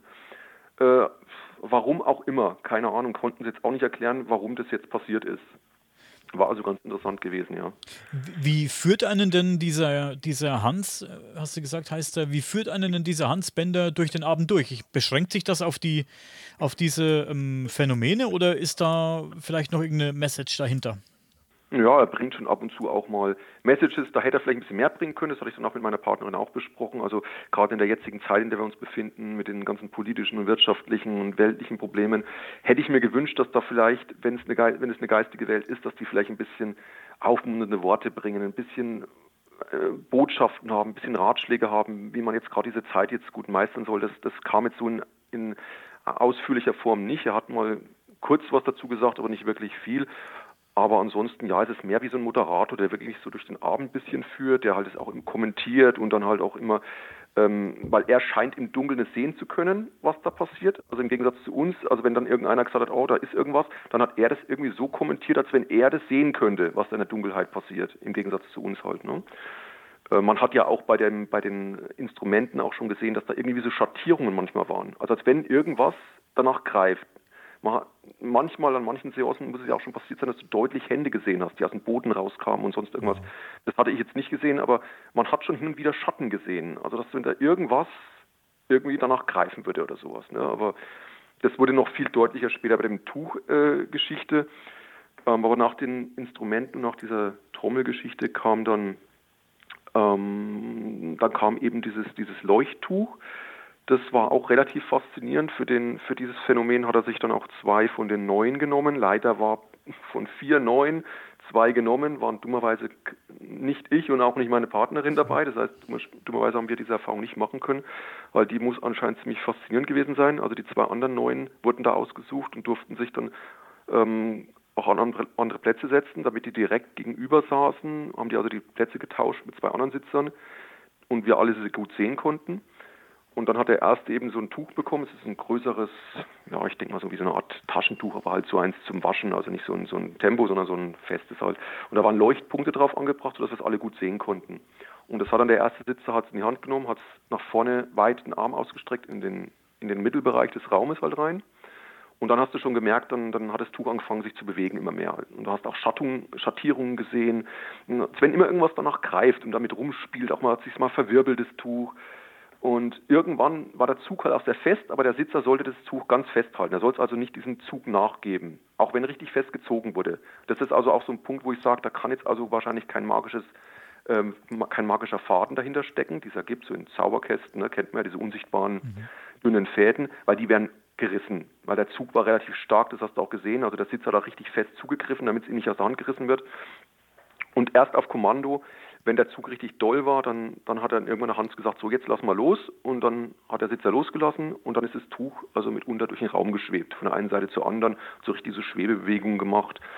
Äh, warum auch immer, keine Ahnung, konnten sie jetzt auch nicht erklären, warum das jetzt passiert ist. War also ganz interessant gewesen, ja. Wie führt einen denn dieser, dieser Hans, hast du gesagt, heißt er, wie führt einen denn dieser Hans Bender durch den Abend durch? Ich, beschränkt sich das auf die, auf diese ähm, Phänomene oder ist da vielleicht noch irgendeine Message dahinter? Ja, er bringt schon ab und zu auch mal Messages, da hätte er vielleicht ein bisschen mehr bringen können, das hatte ich dann auch mit meiner Partnerin auch besprochen, also gerade in der jetzigen Zeit, in der wir uns befinden, mit den ganzen politischen und wirtschaftlichen und weltlichen Problemen, hätte ich mir gewünscht, dass da vielleicht, wenn es eine, wenn es eine geistige Welt ist, dass die vielleicht ein bisschen aufmunternde Worte bringen, ein bisschen äh, Botschaften haben, ein bisschen Ratschläge haben, wie man jetzt gerade diese Zeit jetzt gut meistern soll. Das, das kam jetzt so in, in ausführlicher Form nicht. Er hat mal kurz was dazu gesagt, aber nicht wirklich viel. Aber ansonsten, ja, es ist mehr wie so ein Moderator, der wirklich so durch den Abend ein bisschen führt, der halt es auch immer kommentiert und dann halt auch immer, ähm, weil er scheint im Dunkeln es sehen zu können, was da passiert. Also im Gegensatz zu uns, also wenn dann irgendeiner gesagt hat, oh, da ist irgendwas, dann hat er das irgendwie so kommentiert, als wenn er das sehen könnte, was da in der Dunkelheit passiert, im Gegensatz zu uns halt, ne? Äh, man hat ja auch bei, dem, bei den Instrumenten auch schon gesehen, dass da irgendwie so Schattierungen manchmal waren. Also als wenn irgendwas danach greift. Manchmal, an manchen Seancen muss es ja auch schon passiert sein, dass du deutlich Hände gesehen hast, die aus dem Boden rauskamen und sonst irgendwas. Das hatte ich jetzt nicht gesehen, aber man hat schon hin und wieder Schatten gesehen. Also, dass wenn da irgendwas irgendwie danach greifen würde oder sowas. Ne? Aber das wurde noch viel deutlicher später bei der Tuchgeschichte. Äh, ähm, aber nach den Instrumenten, nach dieser Trommelgeschichte kam dann, ähm, dann kam eben dieses, dieses Leuchttuch. Das war auch relativ faszinierend. Für, den, für dieses Phänomen hat er sich dann auch zwei von den Neuen genommen. Leider war von vier Neuen zwei genommen, waren dummerweise nicht ich und auch nicht meine Partnerin dabei. Das heißt, dummerweise haben wir diese Erfahrung nicht machen können, weil die muss anscheinend ziemlich faszinierend gewesen sein. Also die zwei anderen Neuen wurden da ausgesucht und durften sich dann ähm, auch an andere, andere Plätze setzen, damit die direkt gegenüber saßen. Haben die also die Plätze getauscht mit zwei anderen Sitzern und wir alle sie gut sehen konnten. Und dann hat der Erste eben so ein Tuch bekommen. Es ist ein größeres, ja, ich denke mal so wie so eine Art Taschentuch, aber halt so eins zum Waschen, also nicht so ein, so ein Tempo, sondern so ein festes halt. Und da waren Leuchtpunkte drauf angebracht, sodass wir es alle gut sehen konnten. Und das hat dann der erste Sitzer hat es in die Hand genommen, hat es nach vorne weit den Arm ausgestreckt in den, in den Mittelbereich des Raumes halt rein. Und dann hast du schon gemerkt, dann, dann hat das Tuch angefangen, sich zu bewegen immer mehr. Und du hast auch Schattung, Schattierungen gesehen. Und wenn immer irgendwas danach greift und damit rumspielt, auch mal hat sich mal verwirbelt, das Tuch. Und irgendwann war der Zug halt auch sehr fest, aber der Sitzer sollte das Tuch ganz festhalten. Er soll es also nicht diesem Zug nachgeben, auch wenn richtig fest gezogen wurde. Das ist also auch so ein Punkt, wo ich sage, da kann jetzt also wahrscheinlich kein magisches, ähm, kein magischer Faden dahinter stecken. Dieser gibt so in Zauberkästen, ne, kennt man ja diese unsichtbaren, mhm. dünnen Fäden, weil die werden gerissen, weil der Zug war relativ stark, das hast du auch gesehen. Also der Sitzer hat auch richtig fest zugegriffen, damit es ihm nicht aus der Hand gerissen wird. Und erst auf Kommando, wenn der Zug richtig doll war, dann, dann hat er irgendwann der Hans gesagt, so jetzt lass mal los. Und dann hat der Sitzer losgelassen und dann ist das Tuch also mitunter durch den Raum geschwebt, von der einen Seite zur anderen, so richtig so Schwebebewegungen gemacht.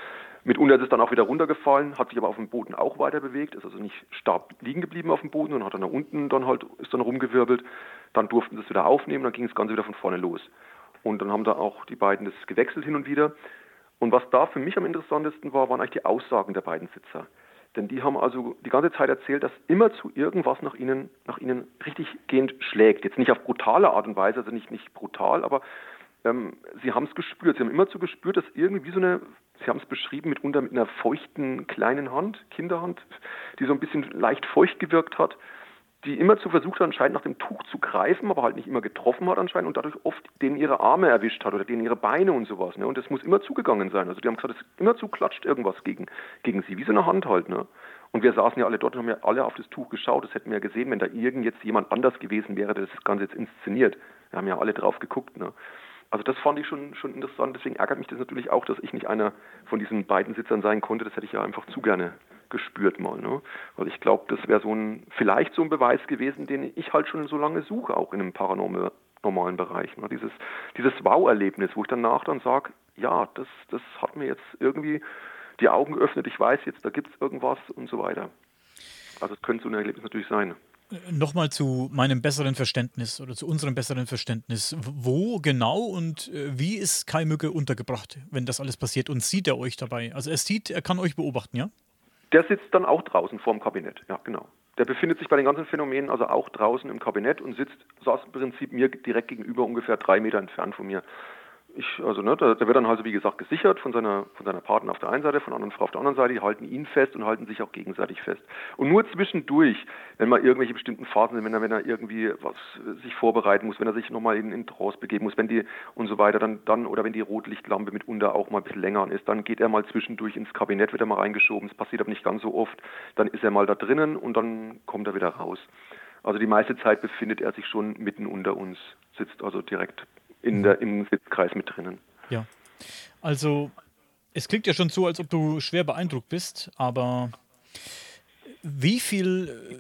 Mitunter ist es dann auch wieder runtergefallen, hat sich aber auf dem Boden auch weiter bewegt, ist also nicht starr liegen geblieben auf dem Boden und hat dann nach unten dann halt, ist dann rumgewirbelt. Dann durften sie es wieder aufnehmen, dann ging das Ganze wieder von vorne los. Und dann haben da auch die beiden das gewechselt hin und wieder. Und was da für mich am interessantesten war, waren eigentlich die Aussagen der beiden Sitzer. Denn die haben also die ganze Zeit erzählt, dass immerzu irgendwas nach ihnen, nach ihnen richtig gehend schlägt. Jetzt nicht auf brutale Art und Weise, also nicht, nicht brutal, aber ähm, sie haben es gespürt. Sie haben immerzu gespürt, dass irgendwie so eine, sie haben es beschrieben, mitunter mit einer feuchten kleinen Hand, Kinderhand, die so ein bisschen leicht feucht gewirkt hat, die immerzu versucht hat, anscheinend nach dem Tuch zu greifen, aber halt nicht immer getroffen hat anscheinend und dadurch oft denen ihre Arme erwischt hat oder denen ihre Beine und sowas. Ne? Und das muss immer zugegangen sein. Also die haben gesagt, es immerzu klatscht irgendwas gegen, gegen sie, wie so eine Hand halt. Ne? Und wir saßen ja alle dort und haben ja alle auf das Tuch geschaut. Das hätten wir ja gesehen, wenn da irgend jetzt jemand anders gewesen wäre, der das Ganze jetzt inszeniert. Wir haben ja alle drauf geguckt. Ne? Also das fand ich schon, schon interessant. Deswegen ärgert mich das natürlich auch, dass ich nicht einer von diesen beiden Sitzern sein konnte. Das hätte ich ja einfach zu gerne gespürt mal. Ne? Weil ich glaube, das wäre so ein, vielleicht so ein Beweis gewesen, den ich halt schon so lange suche, auch in einem paranormalen Bereich. Ne? Dieses, dieses Wow-Erlebnis, wo ich danach dann sage, ja, das, das hat mir jetzt irgendwie die Augen geöffnet, ich weiß jetzt, da gibt es irgendwas und so weiter. Also es könnte so ein Erlebnis natürlich sein. Nochmal zu meinem besseren Verständnis oder zu unserem besseren Verständnis. Wo genau und äh, wie ist Kai Mücke untergebracht, wenn das alles passiert? Und sieht er euch dabei? Also er sieht, er kann euch beobachten, ja? Der sitzt dann auch draußen vorm Kabinett, ja genau. Der befindet sich bei den ganzen Phänomenen also auch draußen im Kabinett und sitzt, saß im Prinzip mir direkt gegenüber, ungefähr drei Meter entfernt von mir. Ich, also, ne, der, der wird dann also, wie gesagt, gesichert von seiner, von seiner Partnerin auf der einen Seite, von der anderen Frau auf der anderen Seite. Die halten ihn fest und halten sich auch gegenseitig fest. Und nur zwischendurch, wenn mal irgendwelche bestimmten Phasen sind, wenn er, wenn er irgendwie was sich vorbereiten muss, wenn er sich nochmal in, in Trance begeben muss, wenn die und so weiter, dann, dann, oder wenn die Rotlichtlampe mitunter auch mal ein bisschen länger an ist, dann geht er mal zwischendurch ins Kabinett, wird er mal reingeschoben. Das passiert aber nicht ganz so oft. Dann ist er mal da drinnen und dann kommt er wieder raus. Also die meiste Zeit befindet er sich schon mitten unter uns, sitzt also direkt in der, im Sitzkreis mit drinnen. Ja, also es klingt ja schon so, als ob du schwer beeindruckt bist, aber wie viel äh,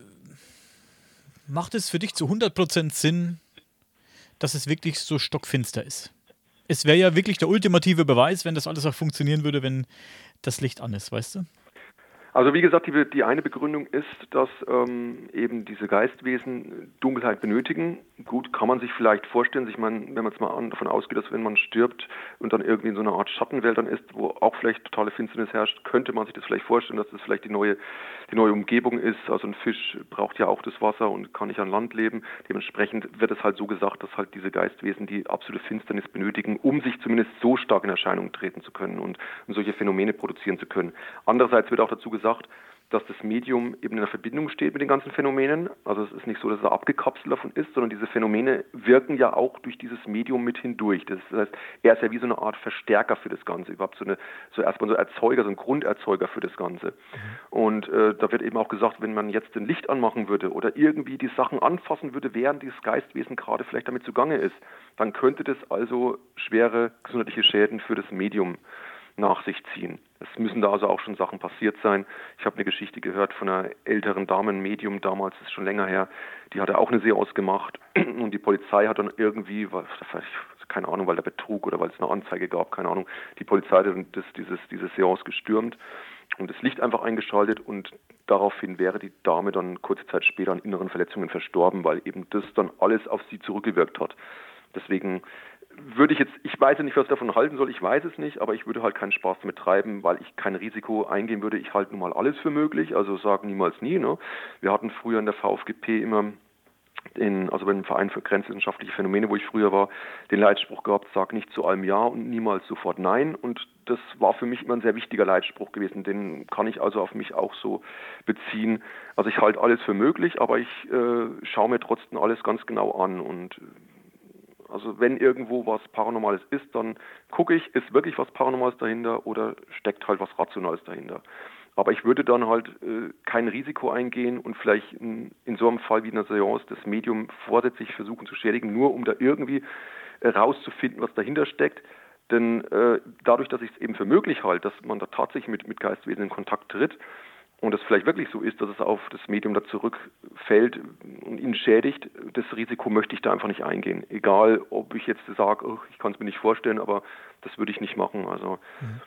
macht es für dich zu hundert Prozent Sinn, dass es wirklich so stockfinster ist? Es wäre ja wirklich der ultimative Beweis, wenn das alles auch funktionieren würde, wenn das Licht an ist, weißt du? Also wie gesagt, die, die eine Begründung ist, dass ähm, eben diese Geistwesen Dunkelheit benötigen. Gut, kann man sich vielleicht vorstellen, ich meine, wenn man jetzt mal an, davon ausgeht, dass wenn man stirbt und dann irgendwie in so einer Art Schattenwelt dann ist, wo auch vielleicht totale Finsternis herrscht, könnte man sich das vielleicht vorstellen, dass das vielleicht die neue, die neue Umgebung ist. Also ein Fisch braucht ja auch das Wasser und kann nicht an Land leben. Dementsprechend wird es halt so gesagt, dass halt diese Geistwesen die absolute Finsternis benötigen, um sich zumindest so stark in Erscheinung treten zu können und, und solche Phänomene produzieren zu können. Andererseits wird auch dazu gesagt, dass das Medium eben in einer Verbindung steht mit den ganzen Phänomenen. Also es ist nicht so, dass er abgekapselt davon ist, sondern diese Phänomene wirken ja auch durch dieses Medium mit hindurch. Das heißt, er ist ja wie so eine Art Verstärker für das Ganze, überhaupt so eine, so erstmal so Erzeuger, so ein Grunderzeuger für das Ganze. Mhm. Und äh, da wird eben auch gesagt, wenn man jetzt ein Licht anmachen würde oder irgendwie die Sachen anfassen würde, während dieses Geistwesen gerade vielleicht damit zugange ist, dann könnte das also schwere gesundheitliche Schäden für das Medium nach sich ziehen. Es müssen da also auch schon Sachen passiert sein. Ich habe eine Geschichte gehört von einer älteren Dame, ein Medium damals, das ist schon länger her, die hatte auch eine Seance gemacht und die Polizei hat dann irgendwie, keine Ahnung, weil der Betrug oder weil es eine Anzeige gab, keine Ahnung, die Polizei hat dann das, dieses, diese Seance gestürmt und das Licht einfach eingeschaltet und daraufhin wäre die Dame dann kurze Zeit später an inneren Verletzungen verstorben, weil eben das dann alles auf sie zurückgewirkt hat. Deswegen würde ich jetzt, ich weiß ja nicht, was ich davon halten soll, ich weiß es nicht, aber ich würde halt keinen Spaß damit treiben, weil ich kein Risiko eingehen würde. Ich halte nun mal alles für möglich, also sage niemals nie. Ne? Wir hatten früher in der V F G P immer, in, also beim Verein für grenzwissenschaftliche Phänomene, wo ich früher war, den Leitspruch gehabt, sag nicht zu allem Ja und niemals sofort Nein. Und das war für mich immer ein sehr wichtiger Leitspruch gewesen, den kann ich also auf mich auch so beziehen. Also ich halte alles für möglich, aber ich äh, schaue mir trotzdem alles ganz genau an und also wenn irgendwo was Paranormales ist, dann gucke ich, ist wirklich was Paranormales dahinter oder steckt halt was Rationales dahinter. Aber ich würde dann halt äh, kein Risiko eingehen und vielleicht in, in so einem Fall wie in einer Seance das Medium vorsätzlich versuchen zu schädigen, nur um da irgendwie äh, rauszufinden, was dahinter steckt. Denn äh, dadurch, dass ich es eben für möglich halte, dass man da tatsächlich mit, mit Geistwesen in Kontakt tritt, und es vielleicht wirklich so ist, dass es auf das Medium da zurückfällt und ihn schädigt, das Risiko möchte ich da einfach nicht eingehen. Egal, ob ich jetzt sage, oh, ich kann es mir nicht vorstellen, aber das würde ich nicht machen. Also mhm.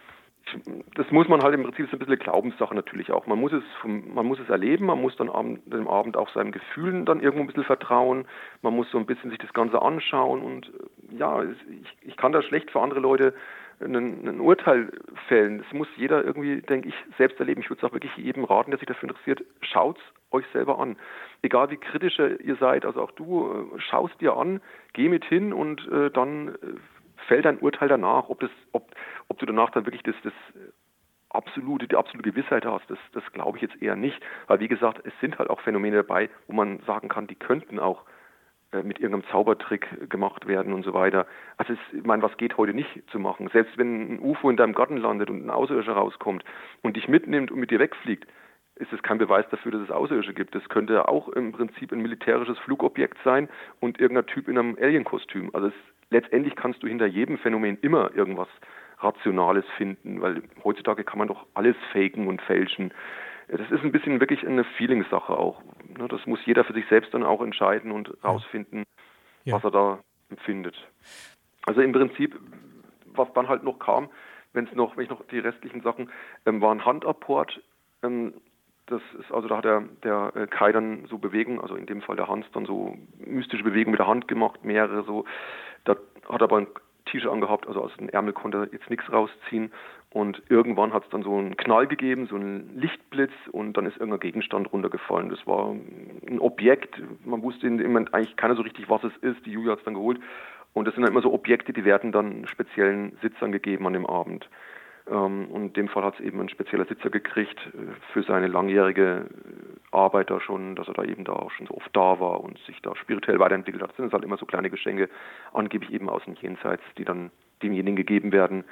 das muss man halt im Prinzip so ein bisschen Glaubenssache natürlich auch. Man muss es, vom, man muss es erleben, man muss dann am dem Abend auch seinen Gefühlen dann irgendwo ein bisschen vertrauen, man muss so ein bisschen sich das Ganze anschauen und ja, es, ich, ich kann da schlecht für andere Leute ein, ein Urteil fällen. Das muss jeder irgendwie, denke ich, selbst erleben. Ich würde es auch wirklich jedem raten, der sich dafür interessiert, schaut's euch selber an. Egal wie kritischer ihr seid, also auch du, äh, schaust dir an, geh mit hin und äh, dann äh, fällt dein Urteil danach, ob das, ob, ob du danach dann wirklich das, das absolute, die absolute Gewissheit hast, das, das glaube ich jetzt eher nicht. Weil wie gesagt, es sind halt auch Phänomene dabei, wo man sagen kann, die könnten auch äh, mit irgendeinem Zaubertrick gemacht werden und so weiter. Also es, ich meine, was geht heute nicht zu machen? Selbst wenn ein U F O in deinem Garten landet und ein Außerirdischer rauskommt und dich mitnimmt und mit dir wegfliegt, ist es kein Beweis dafür, dass es Außerirdische gibt. Das könnte auch im Prinzip ein militärisches Flugobjekt sein und irgendein Typ in einem Alien-Kostüm. Also es, letztendlich kannst du hinter jedem Phänomen immer irgendwas Rationales finden, weil heutzutage kann man doch alles faken und fälschen. Das ist ein bisschen wirklich eine Feeling-Sache auch. Das muss jeder für sich selbst dann auch entscheiden und rausfinden, ja. was er da empfindet. Also im Prinzip, was dann halt noch kam, wenn es noch, wenn ich noch die restlichen Sachen, ähm, war ein Handapport. Ähm, das ist, also da hat der, der äh, Kai dann so Bewegungen, also in dem Fall der Hans dann so mystische Bewegungen mit der Hand gemacht, mehrere so. Da hat er aber ein T-Shirt angehabt, also aus dem Ärmel konnte er jetzt nichts rausziehen und irgendwann hat es dann so einen Knall gegeben, so einen Lichtblitz und dann ist irgendein Gegenstand runtergefallen. Das war ein Objekt, man wusste in dem Moment eigentlich keiner so richtig, was es ist, die Julia hat es dann geholt und das sind dann immer so Objekte, die werden dann speziellen Sitzern gegeben an dem Abend. Und in dem Fall hat es eben ein spezieller Sitzer gekriegt für seine langjährige Arbeit da schon, dass er da eben da auch schon so oft da war und sich da spirituell weiterentwickelt hat. Das sind halt immer so kleine Geschenke, angeblich eben aus dem Jenseits, die dann demjenigen gegeben werden.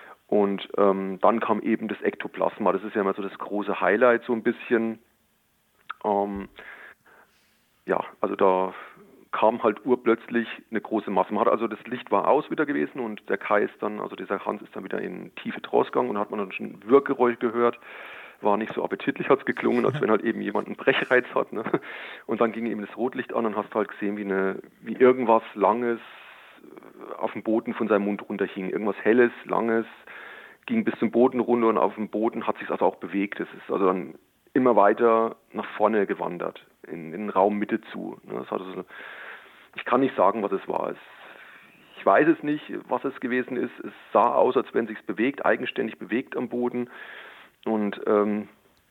Und ähm, dann kam eben das Ektoplasma. Das ist ja immer so das große Highlight so ein bisschen. Ähm, ja, also da kam halt urplötzlich eine große Masse. Man hat also, das Licht war aus wieder gewesen und der Kai ist dann, also dieser Hans ist dann wieder in tiefe Trance gegangen und hat man dann schon ein Wirkgeräusch gehört. War nicht so appetitlich, hat es geklungen, als wenn halt eben jemand einen Brechreiz hat. Ne? Und dann ging eben das Rotlicht an und hast halt gesehen, wie eine, wie irgendwas Langes auf dem Boden von seinem Mund runterhing. Irgendwas Helles, Langes, ging bis zum Boden runter und auf dem Boden hat sich also auch bewegt. Es ist also dann immer weiter nach vorne gewandert, in, in den Raum Mitte zu. Ne? Das hat also, ich kann nicht sagen, was es war. Es, ich weiß es nicht, was es gewesen ist. Es sah aus, als wenn es sich bewegt, eigenständig bewegt am Boden. Und ähm,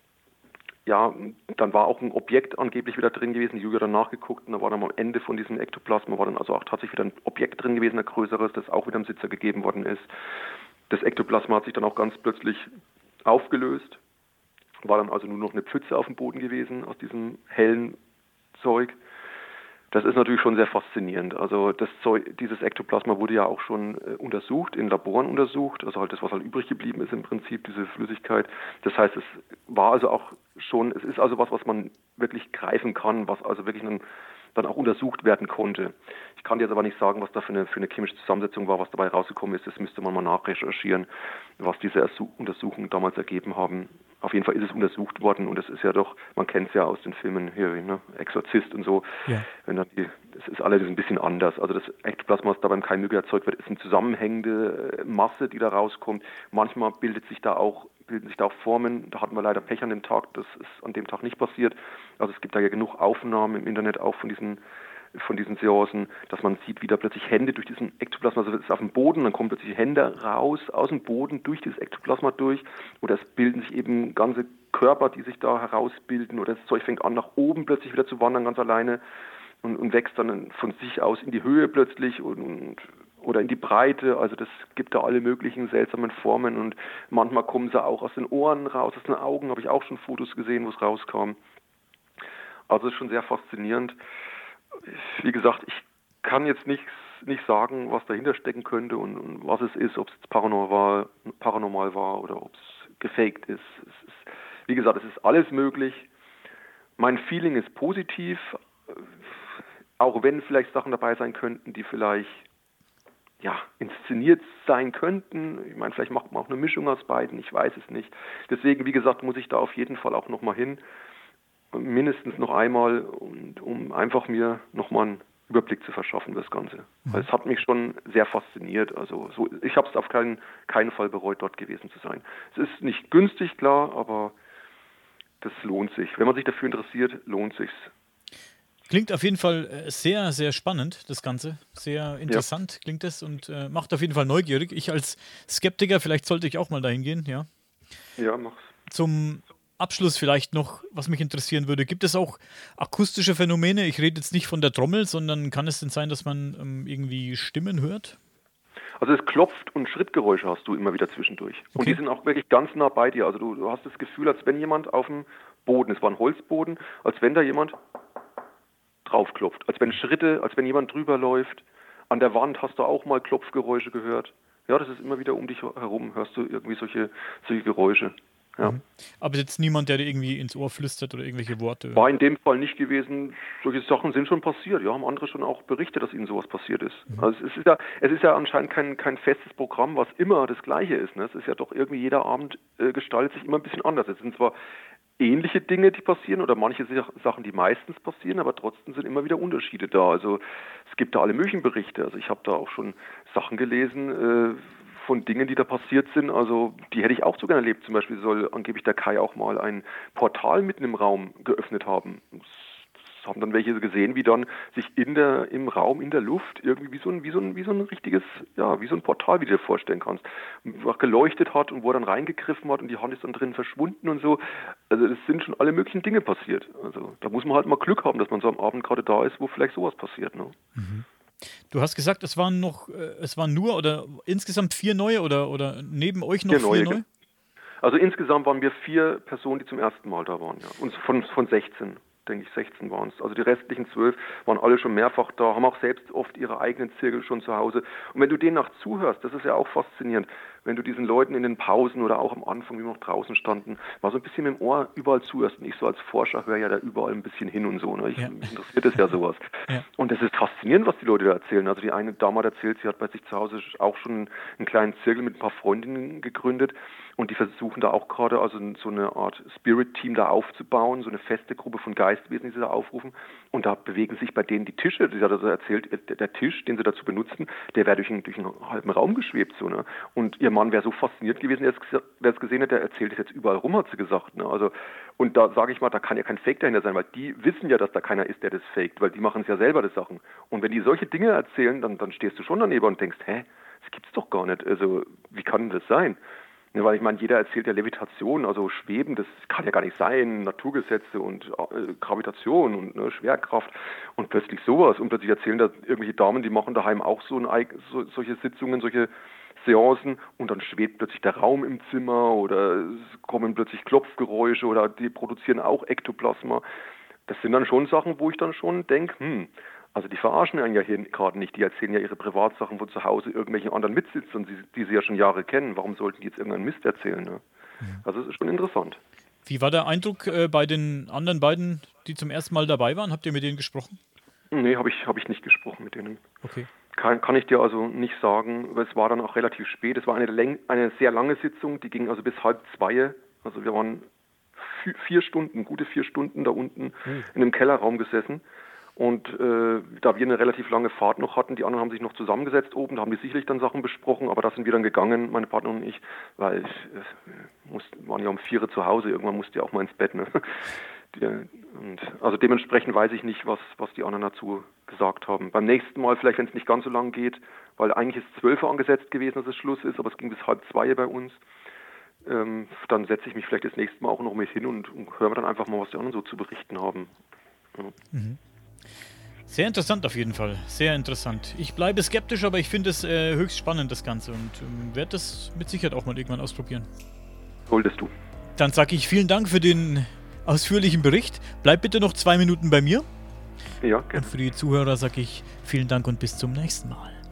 ja, dann war auch ein Objekt angeblich wieder drin gewesen. Die Julia hat dann nachgeguckt und da war dann am Ende von diesem Ektoplasma war dann also auch tatsächlich wieder ein Objekt drin gewesen, ein größeres, das auch wieder im Sitzer gegeben worden ist. Das Ektoplasma hat sich dann auch ganz plötzlich aufgelöst. War dann also nur noch eine Pfütze auf dem Boden gewesen aus diesem hellen Zeug. Das ist natürlich schon sehr faszinierend. Also das Zeug, dieses Ektoplasma wurde ja auch schon äh, untersucht, in Laboren untersucht, also halt das, was halt übrig geblieben ist im Prinzip, diese Flüssigkeit. Das heißt, es war also auch schon, es ist also was, was man wirklich greifen kann, was also wirklich dann, dann auch untersucht werden konnte. Ich kann dir jetzt aber nicht sagen, was da für eine, für eine chemische Zusammensetzung war, was dabei rausgekommen ist. Das müsste man mal nachrecherchieren, was diese Ersu- Untersuchungen damals ergeben haben. Auf jeden Fall ist es untersucht worden und es ist ja doch, man kennt es ja aus den Filmen hier, ne? Exorzist und so. Ja. Wenn dann die, das ist alles ein bisschen anders. Also das Ektoplasma, was da beim Keimlücke erzeugt wird, ist eine zusammenhängende Masse, die da rauskommt. Manchmal bildet sich da auch, bilden sich da auch Formen. Da hatten wir leider Pech an dem Tag, das ist an dem Tag nicht passiert. Also es gibt da ja genug Aufnahmen im Internet auch von diesen von diesen Seancen, dass man sieht, wie da plötzlich Hände durch diesen Ektoplasma, also es ist auf dem Boden, dann kommen plötzlich Hände raus, aus dem Boden, durch dieses Ektoplasma durch, oder es bilden sich eben ganze Körper, die sich da herausbilden, oder das Zeug fängt an, nach oben plötzlich wieder zu wandern, ganz alleine, und, und wächst dann von sich aus in die Höhe plötzlich, und, und oder in die Breite, also das gibt da alle möglichen seltsamen Formen, und manchmal kommen sie auch aus den Ohren raus, aus den Augen, habe ich auch schon Fotos gesehen, wo es rauskam. Also es ist schon sehr faszinierend. Wie gesagt, ich kann jetzt nicht, nicht sagen, was dahinter stecken könnte und, und was es ist, ob es paranormal, paranormal war oder ob es gefaked ist. Es ist. Wie gesagt, es ist alles möglich. Mein Feeling ist positiv, auch wenn vielleicht Sachen dabei sein könnten, die vielleicht ja, inszeniert sein könnten. Ich meine, vielleicht macht man auch eine Mischung aus beiden, ich weiß es nicht. Deswegen, wie gesagt, muss ich da auf jeden Fall auch nochmal hin. Mindestens noch einmal, und um einfach mir nochmal ein Überblick zu verschaffen, das Ganze. Mhm. Weil es hat mich schon sehr fasziniert. Also so, ich habe es auf keinen, keinen Fall bereut, dort gewesen zu sein. Es ist nicht günstig, klar, aber das lohnt sich. Wenn man sich dafür interessiert, lohnt sich's. Klingt auf jeden Fall sehr, sehr spannend, das Ganze. Sehr interessant ja. klingt es und äh, macht auf jeden Fall neugierig. Ich als Skeptiker, vielleicht sollte ich auch mal dahin gehen, ja? Ja, mach's. Zum Abschluss vielleicht noch, was mich interessieren würde. Gibt es auch akustische Phänomene? Ich rede jetzt nicht von der Trommel, sondern kann es denn sein, dass man ähm, irgendwie Stimmen hört? Also es klopft und Schrittgeräusche hast du immer wieder zwischendurch. Okay. Und die sind auch wirklich ganz nah bei dir. Also du, du hast das Gefühl, als wenn jemand auf dem Boden, es war ein Holzboden, als wenn da jemand draufklopft. Als wenn Schritte, als wenn jemand drüber läuft. An der Wand hast du auch mal Klopfgeräusche gehört. Ja, das ist immer wieder um dich herum, hörst du irgendwie solche, solche Geräusche. Ja. Aber jetzt niemand, der dir irgendwie ins Ohr flüstert oder irgendwelche Worte? War in dem Fall nicht gewesen. Solche Sachen sind schon passiert. Ja, haben andere schon auch berichtet, dass ihnen sowas passiert ist. Mhm. Also es ist ja, es ist ja anscheinend kein, kein festes Programm, was immer das Gleiche ist. Ne? Es ist ja doch irgendwie jeder Abend äh, gestaltet sich immer ein bisschen anders. Es sind zwar ähnliche Dinge, die passieren oder manche Sachen, die meistens passieren, aber trotzdem sind immer wieder Unterschiede da. Also es gibt da alle möglichen Berichte. Also ich habe da auch schon Sachen gelesen, äh, von Dingen, die da passiert sind, also die hätte ich auch so gerne erlebt. Zum Beispiel soll angeblich der Kai auch mal ein Portal mitten im Raum geöffnet haben. Das haben dann welche gesehen, wie dann sich in der, im Raum, in der Luft irgendwie wie so ein, wie so ein, wie so ein richtiges, ja, wie so ein Portal, wie du dir vorstellen kannst, geleuchtet hat und wo er dann reingegriffen hat und die Hand ist dann drin verschwunden und so. Also es sind schon alle möglichen Dinge passiert. Also da muss man halt mal Glück haben, dass man so am Abend gerade da ist, wo vielleicht sowas passiert. Ne? Mhm. Du hast gesagt, es waren noch, es waren nur oder insgesamt vier neue oder, oder neben euch noch vier, vier neue? Also insgesamt waren wir vier Personen, die zum ersten Mal da waren. Ja. Und von, von sechzehn, denke ich, sechzehn waren es. Also die restlichen zwölf waren alle schon mehrfach da, haben auch selbst oft ihre eigenen Zirkel schon zu Hause. Und wenn du denen nach zuhörst, das ist ja auch faszinierend, wenn du diesen Leuten in den Pausen oder auch am Anfang, wie wir noch draußen standen, mal so ein bisschen mit dem Ohr überall zuhörst. Und ich so als Forscher höre ja da überall ein bisschen hin und so. Ne? Ich, ja. Mich interessiert das ja sowas. Ja. Und das ist faszinierend, was die Leute da erzählen. Also die eine Dame hat erzählt, sie hat bei sich zu Hause auch schon einen kleinen Zirkel mit ein paar Freundinnen gegründet. Und die versuchen da auch gerade also so eine Art Spirit-Team da aufzubauen, so eine feste Gruppe von Geistwesen, die sie da aufrufen. Und da bewegen sich bei denen die Tische. Sie hat also erzählt, der Tisch, den sie dazu benutzen, der wäre durch einen, durch einen halben Raum geschwebt. So, ne? Und ihr Mann wäre so fasziniert gewesen, der es gesehen hat, der erzählt es jetzt überall rum, hat sie gesagt. Ne? Also, und da sage ich mal, da kann ja kein Fake dahinter sein, weil die wissen ja, dass da keiner ist, der das faked, weil die machen es ja selber, das Sachen. Und wenn die solche Dinge erzählen, dann, dann stehst du schon daneben und denkst, hä, das gibt's doch gar nicht. Also, wie kann das sein? Ja, weil ich meine, jeder erzählt ja Levitation, also Schweben, das kann ja gar nicht sein, Naturgesetze und äh, Gravitation und ne, Schwerkraft und plötzlich sowas. Und plötzlich erzählen da irgendwelche Damen, die machen daheim auch so, ein, so solche Sitzungen, solche Seancen und dann schwebt plötzlich der Raum im Zimmer oder es kommen plötzlich Klopfgeräusche oder die produzieren auch Ektoplasma. Das sind dann schon Sachen, wo ich dann schon denke, hm, also die verarschen einen ja hier gerade nicht, die erzählen ja ihre Privatsachen von zu Hause irgendwelchen anderen Mitsitzern, die, die sie ja schon Jahre kennen. Warum sollten die jetzt irgendeinen Mist erzählen? Ne? Mhm. Also es ist schon interessant. Wie war der Eindruck äh, bei den anderen beiden, die zum ersten Mal dabei waren? Habt ihr mit denen gesprochen? Nee, habe ich, hab ich nicht gesprochen mit denen. Okay. Kann, kann ich dir also nicht sagen, weil es war dann auch relativ spät. Es war eine, Läng- eine sehr lange Sitzung, die ging also bis halb zwei. Also wir waren vier, vier Stunden, gute vier Stunden da unten mhm. in einem Kellerraum gesessen. Und äh, da wir eine relativ lange Fahrt noch hatten, die anderen haben sich noch zusammengesetzt oben, da haben die sicherlich dann Sachen besprochen, aber da sind wir dann gegangen, meine Partnerin und ich, weil ich äh, musste, waren ja um vier zu Hause, irgendwann musste ja auch mal ins Bett. Ne? Die, und also dementsprechend weiß ich nicht, was, was die anderen dazu gesagt haben. Beim nächsten Mal, vielleicht wenn es nicht ganz so lang geht, weil eigentlich ist zwölf Uhr angesetzt gewesen, dass es Schluss ist, aber es ging bis halb zwei bei uns. Ähm, dann setze ich mich vielleicht das nächste Mal auch noch mit hin und, und hören wir dann einfach mal, was die anderen so zu berichten haben. Ja. Mhm. Sehr interessant auf jeden Fall, sehr interessant. Ich bleibe skeptisch, aber ich finde es äh, höchst spannend, das Ganze, und ähm, werde das mit Sicherheit auch mal irgendwann ausprobieren. Solltest du. Dann sage ich vielen Dank für den ausführlichen Bericht. Bleib bitte noch zwei Minuten bei mir. Ja, gerne. Und für die Zuhörer sage ich vielen Dank und bis zum nächsten Mal.